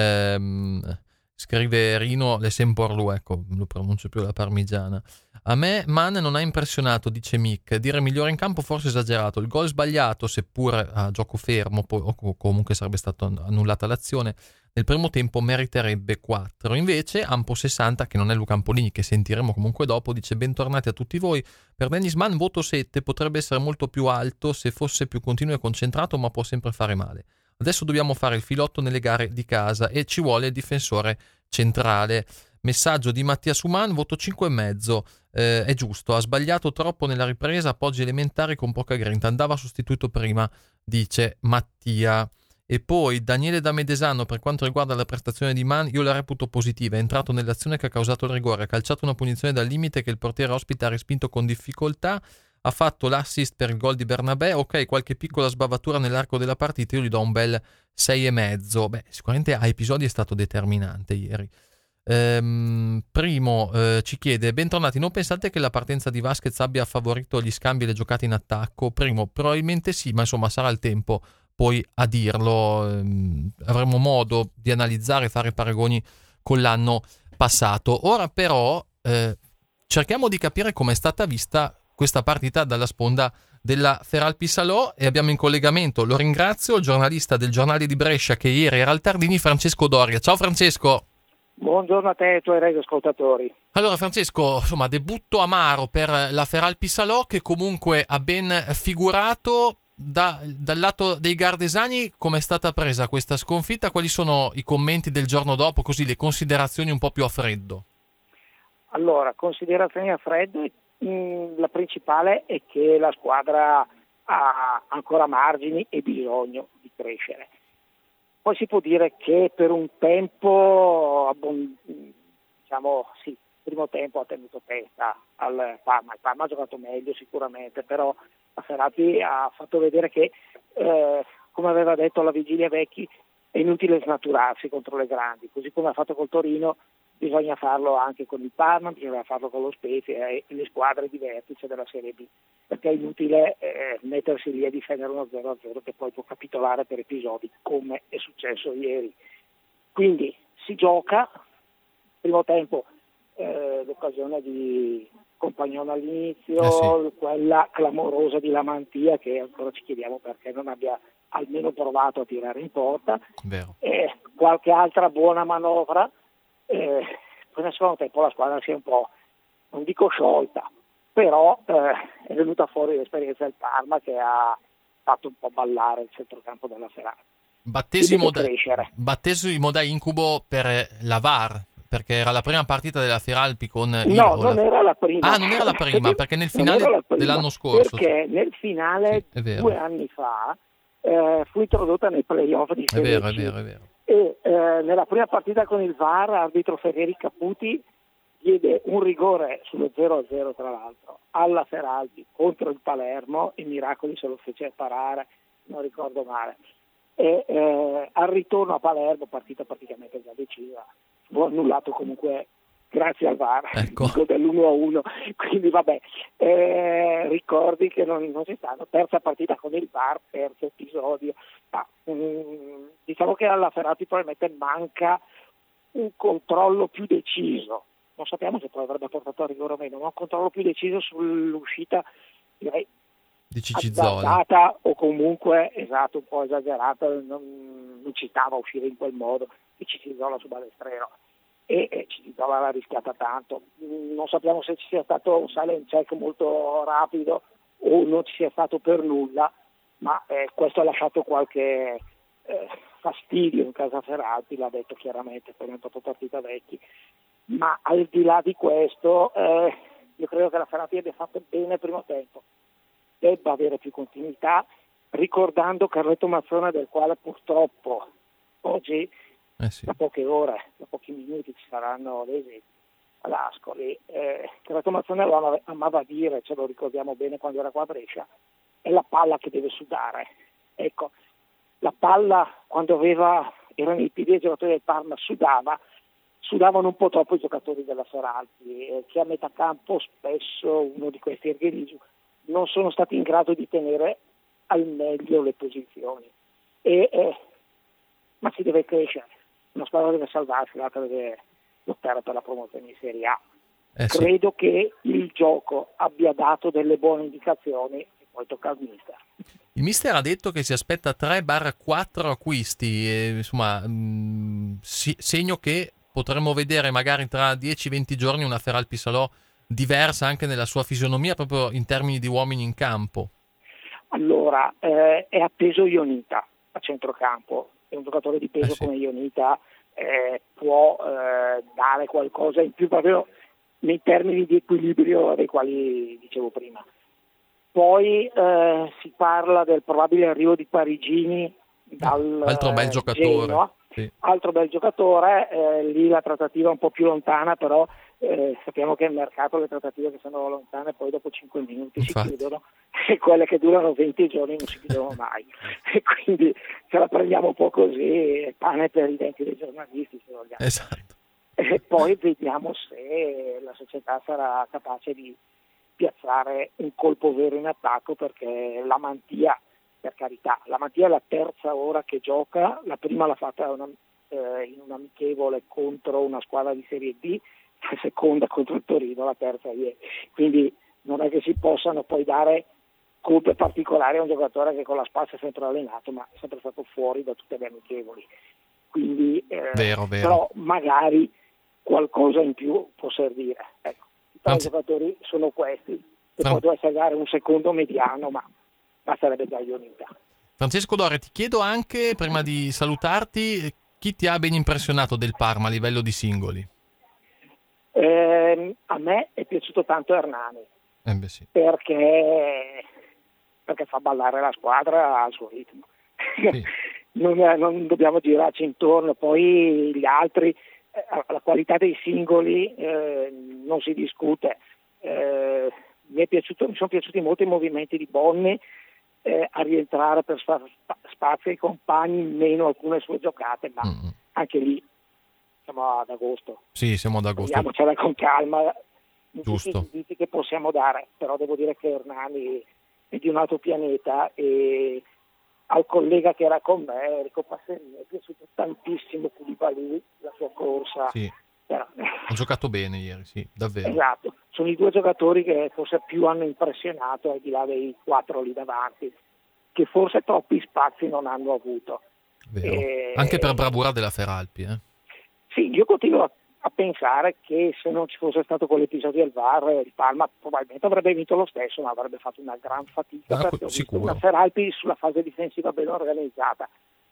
ehm, scrive Rino, le semperlu, ecco, lo pronuncio più alla parmigiana. A me Mann non ha impressionato, dice Mick, dire migliore in campo forse esagerato, il gol sbagliato, seppur a gioco fermo, poi, o comunque sarebbe stata annullata l'azione, nel primo tempo meriterebbe quattro. Invece Ampo sessanta, che non è Luca Ampolini, che sentiremo comunque dopo, dice: bentornati a tutti voi, per Dennis Mann voto sette, potrebbe essere molto più alto se fosse più continuo e concentrato, ma può sempre fare male. Adesso dobbiamo fare il filotto nelle gare di casa e ci vuole il difensore centrale. Messaggio di Mattia Suman, voto cinque e mezzo. Eh, è giusto, ha sbagliato troppo nella ripresa, appoggi elementari con poca grinta, andava sostituito prima, dice Mattia. E poi Daniele da Medesano: per quanto riguarda la prestazione di Mann, io la reputo positiva, è entrato nell'azione che ha causato il rigore, ha calciato una punizione dal limite che il portiere ospite ha respinto con difficoltà, ha fatto l'assist per il gol di Bernabé, ok, qualche piccola sbavatura nell'arco della partita, io gli do un bel sei e mezzo. Beh, sicuramente a episodi è stato determinante ieri. Ehm, primo eh, ci chiede: bentornati, non pensate che la partenza di Vasquez abbia favorito gli scambi e le giocate in attacco? Primo, probabilmente sì, ma insomma sarà il tempo poi a dirlo, ehm, avremo modo di analizzare e fare paragoni con l'anno passato. Ora però eh, cerchiamo di capire come è stata vista questa partita dalla sponda della Feralpi Salò. E abbiamo in collegamento, lo ringrazio, il giornalista del Giornale di Brescia che ieri era al Tardini, Francesco Doria. Ciao Francesco. Buongiorno a te e ai tuoi radioascoltatori. Allora Francesco, insomma, debutto amaro per la Feralpi Salò, che comunque ha ben figurato. Da, dal lato dei gardesani, come è stata presa questa sconfitta? Quali sono i commenti del giorno dopo, così le considerazioni un po' più a freddo? Allora, considerazioni a freddo, mh, la principale è che la squadra ha ancora margini e bisogno di crescere. Poi si può dire che per un tempo, diciamo sì, primo tempo ha tenuto testa al Parma. Il Parma ha giocato meglio sicuramente, però la Feralpi ha fatto vedere che, eh, come aveva detto alla Vigilia Vecchi, è inutile snaturarsi contro le grandi, così come ha fatto col Torino, bisogna farlo anche con il Parma, bisogna farlo con lo Spezia e le squadre di vertice della Serie B, perché è inutile eh, mettersi lì a difendere uno zero a zero che poi può capitolare per episodi, come è successo ieri. Quindi si gioca, primo tempo eh, l'occasione di Compagnone all'inizio, eh sì. quella clamorosa di Lamantia che ancora ci chiediamo perché non abbia almeno provato a tirare in porta, e qualche altra buona manovra. Eh, poi nel secondo tempo la squadra si è un po', non dico sciolta, però eh, è venuta fuori l'esperienza del Parma che ha fatto un po' ballare il centrocampo della Ferrari. Battesimo da, battesimo da incubo per la V A R, perché era la prima partita della Feralpi con no, il, non la... era la prima. Ah, non era la prima, perché nel finale dell'anno scorso. Perché nel finale, sì, due anni fa, eh, fu introdotta nei playoff di Serie È vero, C. è vero, è vero. E eh, nella prima partita con il V A R, arbitro Federico Caputi diede un rigore sullo zero a zero, tra l'altro, alla Feralpi contro il Palermo, e Miracoli se lo fece parare, non ricordo male. E eh, al ritorno a Palermo, partita praticamente già decisa, fu annullato comunque grazie al V A R, ecco. dell'uno a uno, quindi vabbè, eh, ricordi che non, non ci stanno. Terza partita con il V A R, terzo episodio, ma, mh, diciamo che alla Ferrari probabilmente manca un controllo più deciso, non sappiamo se poi avrebbe portato a rigore o meno, ma un controllo più deciso sull'uscita, direi, di Cicizzola azzardata o comunque, esatto, un po' esagerata, non, non ci stava a uscire in quel modo, di Cicizzola su Balestrero. E, e Cicizzola l'ha rischiata tanto. Non sappiamo se ci sia stato un silent check molto rapido o non ci sia stato per nulla, ma eh, questo ha lasciato qualche eh, fastidio in casa Feralpi, l'ha detto chiaramente poi nel dopo partita Vecchi. Ma al di là di questo, eh, io credo che la Feralpi abbia fatto bene il primo tempo, debba avere più continuità, ricordando Carletto Mazzone, del quale purtroppo oggi Eh sì. da poche ore, da pochi minuti ci saranno le esiti all'Ascoli. Eh, Carletto Mazzone lo amava dire, ce lo ricordiamo bene quando era qua a Brescia, è la palla che deve sudare. Ecco, la palla quando aveva, erano i piedi dei giocatori del Parma, sudava, sudavano un po' troppo i giocatori della Feralpi, eh, che a metà campo spesso, uno di questi Ergherigiu, non sono stati in grado di tenere al meglio le posizioni. E, eh, ma si deve crescere. Una squadra deve salvarsi, l'altra deve lottare per la promozione in Serie A. Eh sì. Credo che il gioco abbia dato delle buone indicazioni e poi tocca al mister. Il mister ha detto che si aspetta tre quattro acquisti, e, insomma, mh, si, segno che potremmo vedere magari tra dieci venti giorni una Feralpi Salò diversa anche nella sua fisionomia, proprio in termini di uomini in campo. Allora, eh, è atteso Ionita a centrocampo. Un giocatore di peso eh sì. come Ionita eh, può eh, dare qualcosa in più proprio nei termini di equilibrio dei quali dicevo prima. Poi eh, si parla del probabile arrivo di Parigini dal altro bel giocatore, Genoa, sì. altro bel giocatore, eh, lì la trattativa è un po' più lontana, però eh, sappiamo che nel mercato le trattative che sono lontane poi dopo cinque minuti Infatti. si chiudono, e quelle che durano venti giorni non si chiudono mai, e quindi ce la prendiamo un po' così, pane per i denti dei giornalisti se vogliamo. Esatto. E poi vediamo se la società sarà capace di piazzare un colpo vero in attacco, perché la Mantia, per carità, la Mantia è la terza ora che gioca, la prima l'ha fatta una, eh, in un amichevole contro una squadra di Serie D, la seconda contro il Torino, la terza ieri, quindi non è che si possano poi dare colpe particolari a un giocatore che con la Spezia è sempre allenato, ma è sempre stato fuori da tutte le amichevoli. Quindi, eh, vero, vero. però magari qualcosa in più può servire. Ecco, i tre giocatori sono questi, e Fran- poi dovesse dare un secondo mediano, ma basterebbe dargli unità. Francesco Doria, ti chiedo anche, prima di salutarti, chi ti ha ben impressionato del Parma a livello di singoli? Eh, a me è piaciuto tanto Hernani, eh beh, sì. perché, perché fa ballare la squadra al suo ritmo. Sì. non, non dobbiamo girarci intorno, poi gli altri, eh, la qualità dei singoli eh, non si discute. Eh, mi, è piaciuto, mi sono piaciuti molto i movimenti di Bonni eh, a rientrare per far spazio ai compagni, meno alcune sue giocate, ma mm-hmm. anche lì siamo ad agosto. Sì, siamo ad agosto. Andiamocela con calma, giusto. Tutti i giudizi che possiamo dare, però devo dire che Hernani è di un altro pianeta, e al collega che era con me, Enrico Passerini, è piaciuto tantissimo Koulibaly, la sua corsa. Sì. Però, ha giocato bene ieri, sì, davvero. Esatto, sono i due giocatori che forse più hanno impressionato, al di là dei quattro lì davanti, che forse troppi spazi non hanno avuto. Vero. E... anche per bravura della Feralpi, eh? Sì, io continuo a, a pensare che se non ci fosse stato quell'episodio del V A R, il Parma probabilmente avrebbe vinto lo stesso, ma avrebbe fatto una gran fatica, ah, perché ho visto una Feralpi sulla fase difensiva ben organizzata.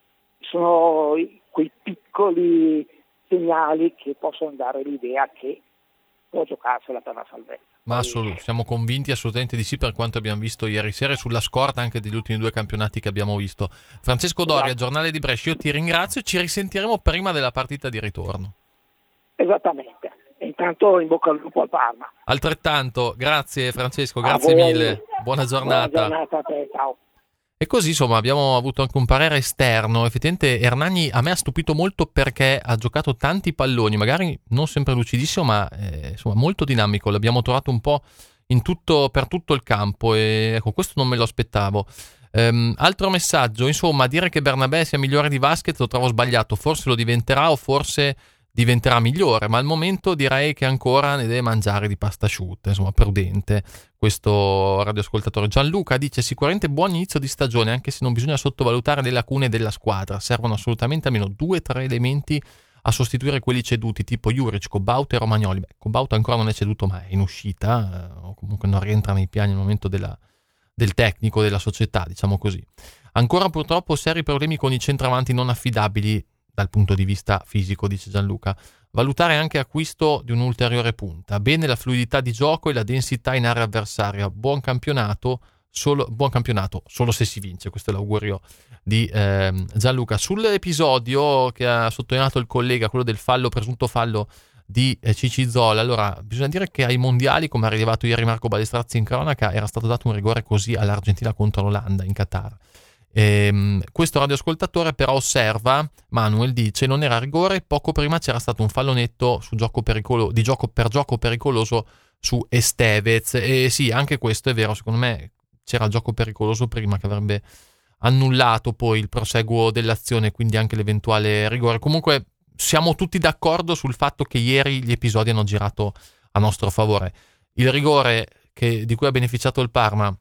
Sono quei piccoli segnali che possono dare l'idea che può giocarsela per la salvezza. Ma assolutamente, siamo convinti assolutamente di sì, per quanto abbiamo visto ieri sera, sulla scorta anche degli ultimi due campionati che abbiamo visto. Francesco Doria, esatto. Giornale di Brescia, io ti ringrazio e ci risentiremo prima della partita di ritorno. Esattamente, e intanto in bocca al lupo al Parma. Altrettanto, grazie Francesco, grazie mille, buona giornata. Buona giornata a te, ciao. E così insomma abbiamo avuto anche un parere esterno. Effettivamente Hernani a me ha stupito molto perché ha giocato tanti palloni, magari non sempre lucidissimo, ma eh, insomma molto dinamico. L'abbiamo trovato un po' in tutto, per tutto il campo, e ecco, questo non me lo aspettavo. Um, altro messaggio, insomma, dire che Bernabé sia migliore di Vasquez lo trovo sbagliato, forse lo diventerà o forse diventerà migliore, ma al momento direi che ancora ne deve mangiare di pasta asciutta, insomma prudente questo radioascoltatore. Gianluca dice sicuramente buon inizio di stagione, anche se non bisogna sottovalutare le lacune della squadra, servono assolutamente almeno due o tre elementi a sostituire quelli ceduti, tipo Juric, Cobauta e Romagnoli. Beh, Cobauta ancora non è ceduto, ma è in uscita, eh, o comunque non rientra nei piani al momento della, del tecnico, della società, diciamo così. Ancora purtroppo seri problemi con i centravanti non affidabili dal punto di vista fisico, dice Gianluca. Valutare anche acquisto di un'ulteriore punta. Bene la fluidità di gioco e la densità in area avversaria. Buon campionato, solo, buon campionato, solo se si vince. Questo è l'augurio di eh, Gianluca. Sull'episodio che ha sottolineato il collega, quello del fallo, presunto fallo di eh, Cici Zola, allora bisogna dire che ai mondiali, come ha rilevato ieri Marco Balestrazzi in cronaca, era stato dato un rigore così all'Argentina contro l'Olanda in Qatar. Ehm, questo radioascoltatore però osserva, Manuel dice, non era rigore, poco prima c'era stato un fallo netto su gioco pericolo, di gioco per gioco pericoloso su Estevez, e sì, anche questo è vero, secondo me c'era gioco pericoloso prima che avrebbe annullato poi il proseguo dell'azione, quindi anche l'eventuale rigore. Comunque siamo tutti d'accordo sul fatto che ieri gli episodi hanno girato a nostro favore. Il rigore che, di cui ha beneficiato il Parma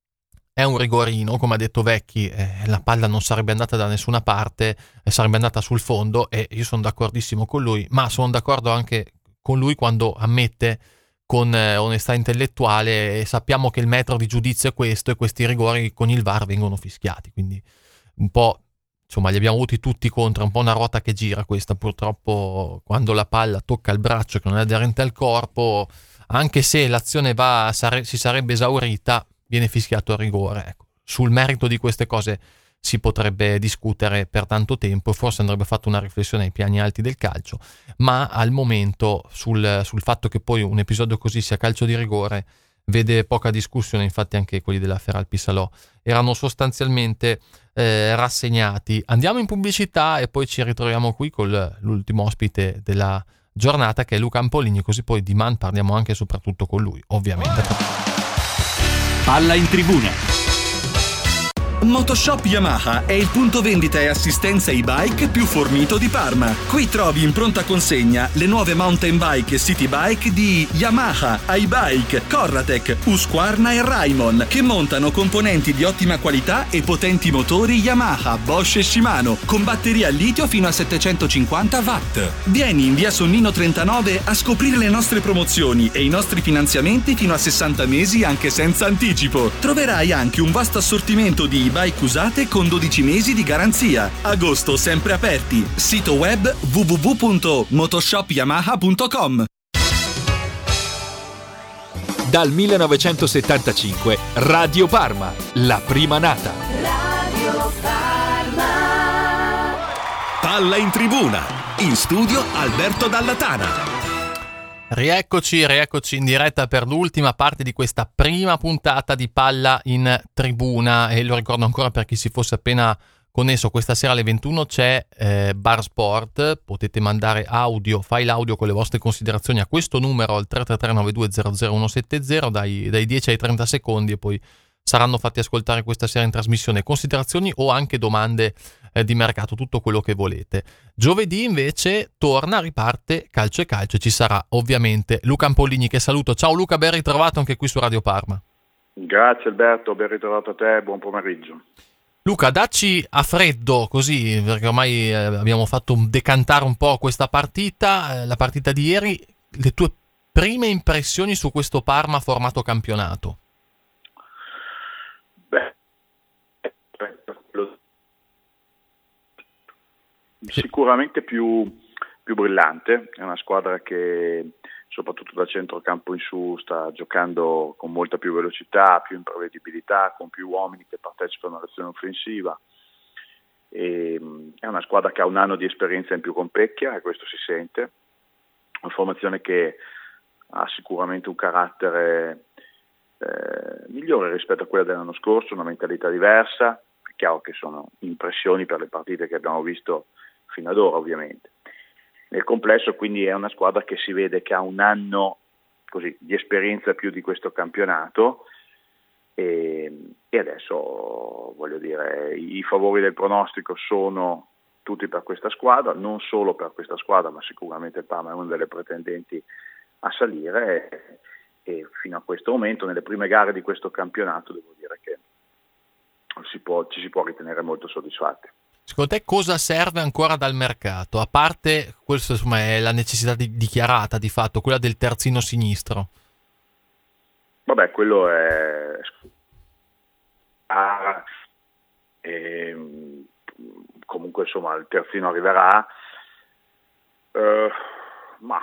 è un rigorino, come ha detto Vecchi, eh, la palla non sarebbe andata da nessuna parte, eh, sarebbe andata sul fondo, e io sono d'accordissimo con lui, ma sono d'accordo anche con lui quando ammette con eh, onestà intellettuale, e sappiamo che il metro di giudizio è questo, e questi rigori con il V A R vengono fischiati, quindi un po', insomma, li abbiamo avuti tutti contro, è un po' una ruota che gira questa, purtroppo quando la palla tocca il braccio che non è aderente al corpo, anche se l'azione va sare- si sarebbe esaurita, viene fischiato il rigore. Ecco, sul merito di queste cose si potrebbe discutere per tanto tempo, forse andrebbe fatta una riflessione ai piani alti del calcio, ma al momento sul, sul fatto che poi un episodio così sia calcio di rigore vede poca discussione. Infatti anche quelli della Feralpi Salò erano sostanzialmente eh, rassegnati. Andiamo in pubblicità e poi ci ritroviamo qui con l'ultimo ospite della giornata, che è Luca Ampolini, così poi di Man parliamo anche e soprattutto con lui, ovviamente. Palla in tribuna. Motoshop Yamaha è il punto vendita e assistenza e-bike più fornito di Parma. Qui trovi in pronta consegna le nuove mountain bike e city bike di Yamaha, iBike, Corratec, Husqvarna e Raimon, che montano componenti di ottima qualità e potenti motori Yamaha, Bosch e Shimano, con batteria a litio fino a settecentocinquanta watt. Vieni in via Sonnino trentanove a scoprire le nostre promozioni e i nostri finanziamenti fino a sessanta mesi anche senza anticipo. Troverai anche un vasto assortimento di bike usate con dodici mesi di garanzia. Agosto sempre aperti. Sito web w w w punto motoshop yamaha punto com. Dal millenovecentosettantacinque Radio Parma, la prima nata. Radio Parma. Palla in tribuna. In studio Alberto Dallatana. Rieccoci, rieccoci in diretta per l'ultima parte di questa prima puntata di Palla in Tribuna, e lo ricordo ancora per chi si fosse appena connesso: questa sera alle ventuno c'è eh, Bar Sport. Potete mandare audio, file audio con le vostre considerazioni a questo numero, al tre tre tre nove due zero zero uno sette zero, dai, dai dieci ai trenta secondi, e poi saranno fatti ascoltare questa sera in trasmissione considerazioni o anche domande eh, di mercato, tutto quello che volete. Giovedì invece torna, riparte Calcio e Calcio, ci sarà ovviamente Luca Ampollini, che saluto. Ciao Luca, ben ritrovato anche qui su Radio Parma. Grazie Alberto, ben ritrovato a te, buon pomeriggio. Luca, dacci a freddo così, perché ormai eh, abbiamo fatto un decantare un po' questa partita, eh, la partita di ieri, le tue prime impressioni su questo Parma formato campionato. Beh, sicuramente più, più brillante, è una squadra che soprattutto da centrocampo in su sta giocando con molta più velocità, più imprevedibilità, con più uomini che partecipano all'azione offensiva. E, è una squadra che ha un anno di esperienza in più con Pecchia, e questo si sente, una formazione che ha sicuramente un carattere eh, migliore rispetto a quella dell'anno scorso, una mentalità diversa. È chiaro che sono impressioni per le partite che abbiamo visto fino ad ora, ovviamente. Nel complesso quindi è una squadra che si vede che ha un anno così di esperienza più di questo campionato, e, e adesso voglio dire i favori del pronostico sono tutti per questa squadra, non solo per questa squadra, ma sicuramente il Parma è una delle pretendenti a salire, e, e fino a questo momento nelle prime gare di questo campionato devo dire che si può, ci si può ritenere molto soddisfatti. Secondo te cosa serve ancora dal mercato? A parte, questo insomma è la necessità di, dichiarata di fatto, quella del terzino sinistro. Vabbè, quello è... Ah, e, comunque insomma il terzino arriverà, uh, ma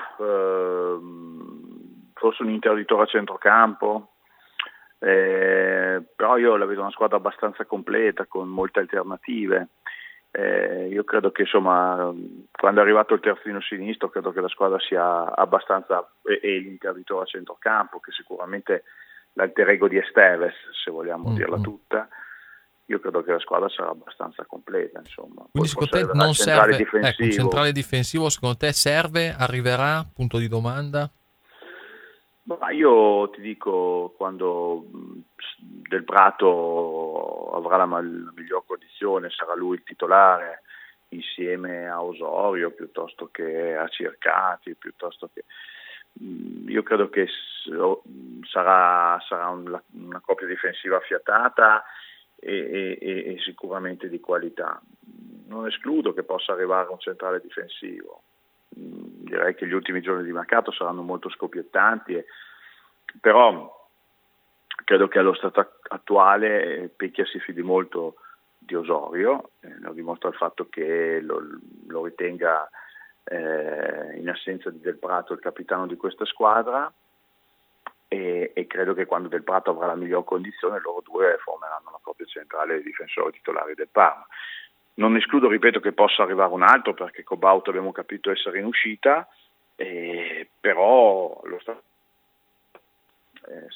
uh, forse un interditore a centrocampo, eh, però io la vedo una squadra abbastanza completa, con molte alternative. Eh, io credo che insomma quando è arrivato il terzino sinistro credo che la squadra sia abbastanza, e, e l'interditore a centrocampo, che sicuramente l'alter ego di Esteves, se vogliamo mm-hmm. dirla tutta, io credo che la squadra sarà abbastanza completa, insomma. Quindi Poi secondo te non serve, ecco, un centrale difensivo secondo te serve, arriverà, punto di domanda? Ma io ti dico, quando Del Prato avrà la, la miglior condizione, sarà lui il titolare insieme a Osorio piuttosto che a Cercati, piuttosto che io credo che sarà, sarà un, una coppia difensiva affiatata e, e, e sicuramente di qualità. Non escludo che possa arrivare un centrale difensivo. Direi che gli ultimi giorni di mercato saranno molto scoppiettanti, e, però credo che allo stato attuale Pecchia si fidi molto di Osorio, eh, lo dimostra il fatto che lo, lo ritenga eh, in assenza di Del Prato il capitano di questa squadra, e, e credo che quando Del Prato avrà la miglior condizione loro due formeranno una coppia centrale dei difensori titolari del Parma. Non escludo, ripeto, che possa arrivare un altro, perché Cobauto abbiamo capito essere in uscita, eh, però lo sta... Eh,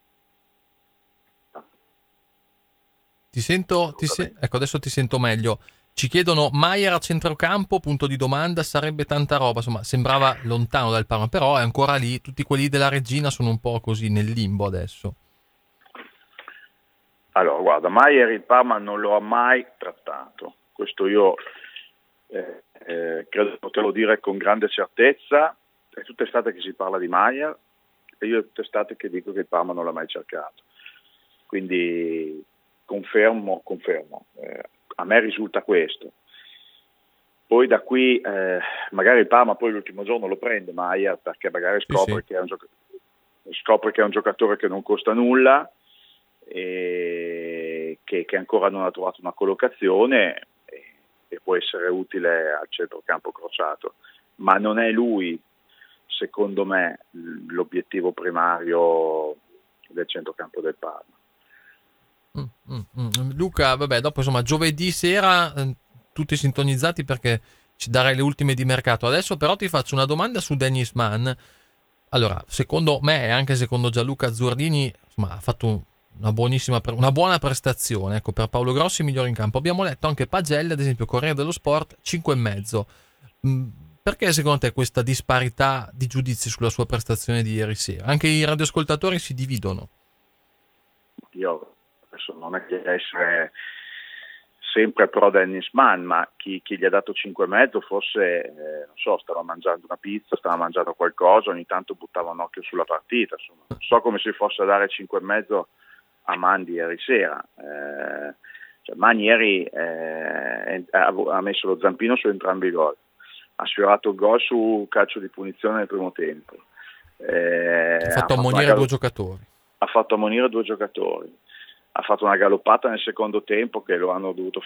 ti sento, ti se... ecco adesso ti sento meglio. Ci chiedono Maier a centrocampo, punto di domanda, sarebbe tanta roba, insomma sembrava lontano dal Parma, però è ancora lì, tutti quelli della Regina sono un po' così nel limbo adesso. Allora, guarda, Maier il Parma non lo ha mai trattato, questo io eh, eh, credo di poterlo dire con grande certezza. È tutta estate che si parla di Maier e io è tutta estate che dico che il Parma non l'ha mai cercato, quindi confermo, confermo. Eh, a me risulta questo. Poi da qui eh, magari il Parma poi l'ultimo giorno lo prende Maier perché magari scopre, sì, sì. Che è un gioc- scopre che è un giocatore che non costa nulla e che, che ancora non ha trovato una collocazione e, e può essere utile al centrocampo crociato, ma non è lui, secondo me, l'obiettivo primario del centrocampo del Parma. Mm, mm, mm. Luca, vabbè, dopo insomma giovedì sera eh, tutti sintonizzati perché ci darai le ultime di mercato. Adesso però ti faccio una domanda su Dennis Mann. Allora, secondo me e anche secondo Gianluca Zurlini, insomma, ha fatto una buonissima, una buona prestazione. Ecco, per Paolo Grossi migliore in campo. Abbiamo letto anche Pagelli, ad esempio, Corriere dello Sport, cinque e mezzo. Mm, perché secondo te questa disparità di giudizi sulla sua prestazione di ieri sera? Anche i radioascoltatori si dividono. Io adesso non è che essere sempre pro Dennis Mann, ma chi, chi gli ha dato cinque e mezzo forse, eh, non so, stava mangiando una pizza, stava mangiando qualcosa, ogni tanto buttava un occhio sulla partita, insomma. Non so come si fosse a dare cinque e mezzo a Mann di ieri sera. Eh, cioè Mann ieri eh, ha messo lo zampino su entrambi i gol, ha sfiorato il gol su calcio di punizione nel primo tempo. Eh, ha fatto ammonire gal- due giocatori. Ha fatto ammonire due giocatori. Ha fatto una galoppata nel secondo tempo che lo hanno dovuto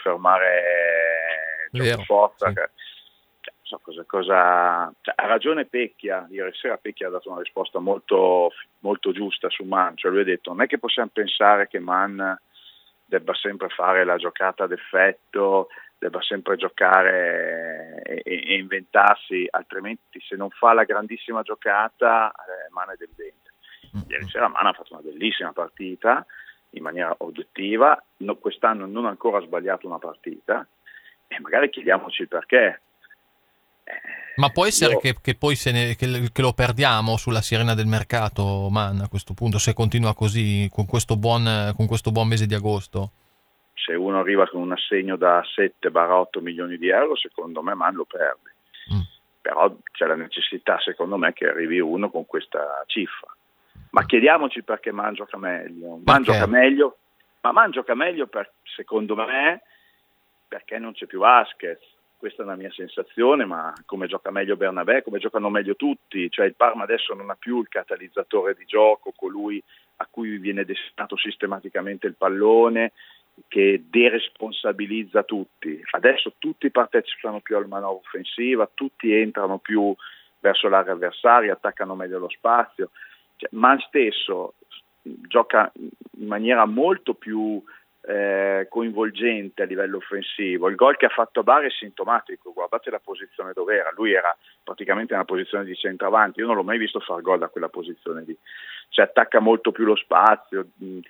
fermare con forza. Sì. Cioè, so cosa, cosa, cioè, ha ragione Pecchia, ieri sera Pecchia ha dato una risposta molto, molto giusta su Mann, cioè lui ha detto non è che possiamo pensare che Mann debba sempre fare la giocata d'effetto, debba sempre giocare e, e inventarsi, altrimenti se non fa la grandissima giocata eh, Mann è deludente. Mm-hmm. Ieri sera Mann ha fatto una bellissima partita in maniera oggettiva, no, quest'anno non ha ancora sbagliato una partita e magari chiediamoci il perché. Eh, Ma può essere io... che, che poi se ne, che, che lo perdiamo sulla sirena del mercato, Mann, a questo punto, se continua così con questo buon, con questo buon mese di agosto? Se uno arriva con un assegno da sette otto milioni di euro, secondo me Mann lo perde. Mm. Però c'è la necessità, secondo me, che arrivi uno con questa cifra. Ma chiediamoci perché Mann gioca meglio. Mann gioca meglio, ma Mann gioca meglio per, secondo me, perché non c'è più Vasquez. Questa è una mia sensazione, ma come gioca meglio Bernabé, come giocano meglio tutti. Cioè il Parma adesso non ha più il catalizzatore di gioco, colui a cui viene destinato sistematicamente il pallone, che deresponsabilizza tutti. Adesso tutti partecipano più alla manovra offensiva, tutti entrano più verso l'area avversaria, attaccano meglio lo spazio. Cioè, Mann stesso gioca in maniera molto più eh, coinvolgente a livello offensivo. Il gol che ha fatto a Bari è sintomatico, guardate la posizione dove era, lui era praticamente nella posizione di centravanti, io non l'ho mai visto far gol da quella posizione lì, cioè attacca molto più lo spazio,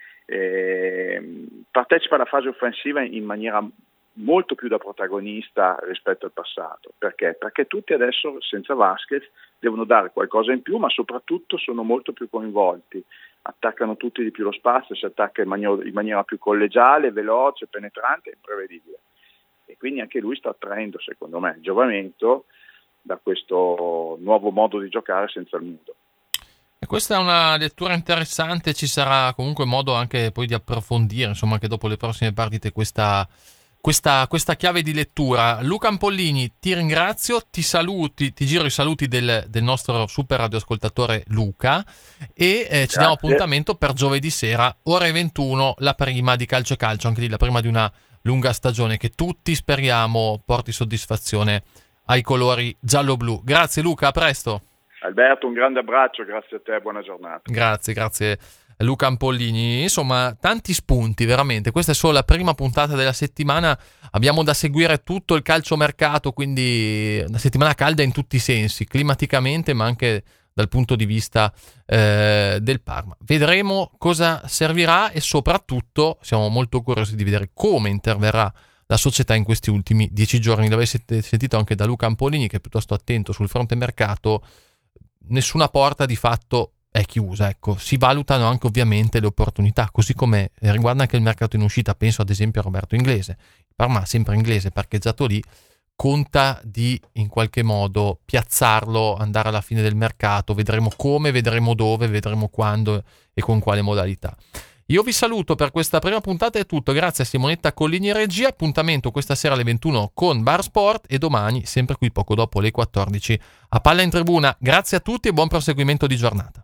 eh, partecipa alla fase offensiva in maniera molto più da protagonista rispetto al passato. Perché? Perché tutti adesso senza Vasquez devono dare qualcosa in più, ma soprattutto sono molto più coinvolti, attaccano tutti di più lo spazio, si attacca in maniera, in maniera più collegiale, veloce, penetrante e imprevedibile, e quindi anche lui sta attraendo, secondo me, giovamento da questo nuovo modo di giocare senza il nudo. E questa è una lettura interessante, ci sarà comunque modo anche poi di approfondire, insomma, anche dopo le prossime partite questa Questa, questa chiave di lettura. Luca Ampollini, ti ringrazio, ti saluti, ti giro i saluti del, del nostro super radioascoltatore Luca e eh, ci diamo appuntamento per giovedì sera, ore ventuno, la prima di Calcio e Calcio, anche lì la prima di una lunga stagione che tutti speriamo porti soddisfazione ai colori giallo-blu. Grazie Luca, a presto. Alberto, un grande abbraccio, grazie a te, buona giornata. Grazie, grazie. Luca Ampollini, insomma tanti spunti veramente, questa è solo la prima puntata della settimana, abbiamo da seguire tutto il calciomercato, quindi una settimana calda in tutti i sensi, climaticamente ma anche dal punto di vista eh, del Parma. Vedremo cosa servirà e soprattutto siamo molto curiosi di vedere come interverrà la società in questi ultimi dieci giorni. L'avete sentito anche da Luca Ampollini che è piuttosto attento sul fronte mercato, nessuna porta di fatto è chiusa, ecco. Si valutano anche ovviamente le opportunità, così come riguarda anche il mercato in uscita. Penso ad esempio a Roberto Inglese. Il Parma, sempre inglese, parcheggiato lì, conta di in qualche modo piazzarlo, andare alla fine del mercato, vedremo come, vedremo dove, vedremo quando e con quale modalità. Io vi saluto per questa prima puntata, è tutto, grazie a Simonetta Collini in regia, appuntamento questa sera alle ventuno con Bar Sport e domani sempre qui poco dopo le quattordici a Palla in Tribuna. Grazie a tutti e buon proseguimento di giornata.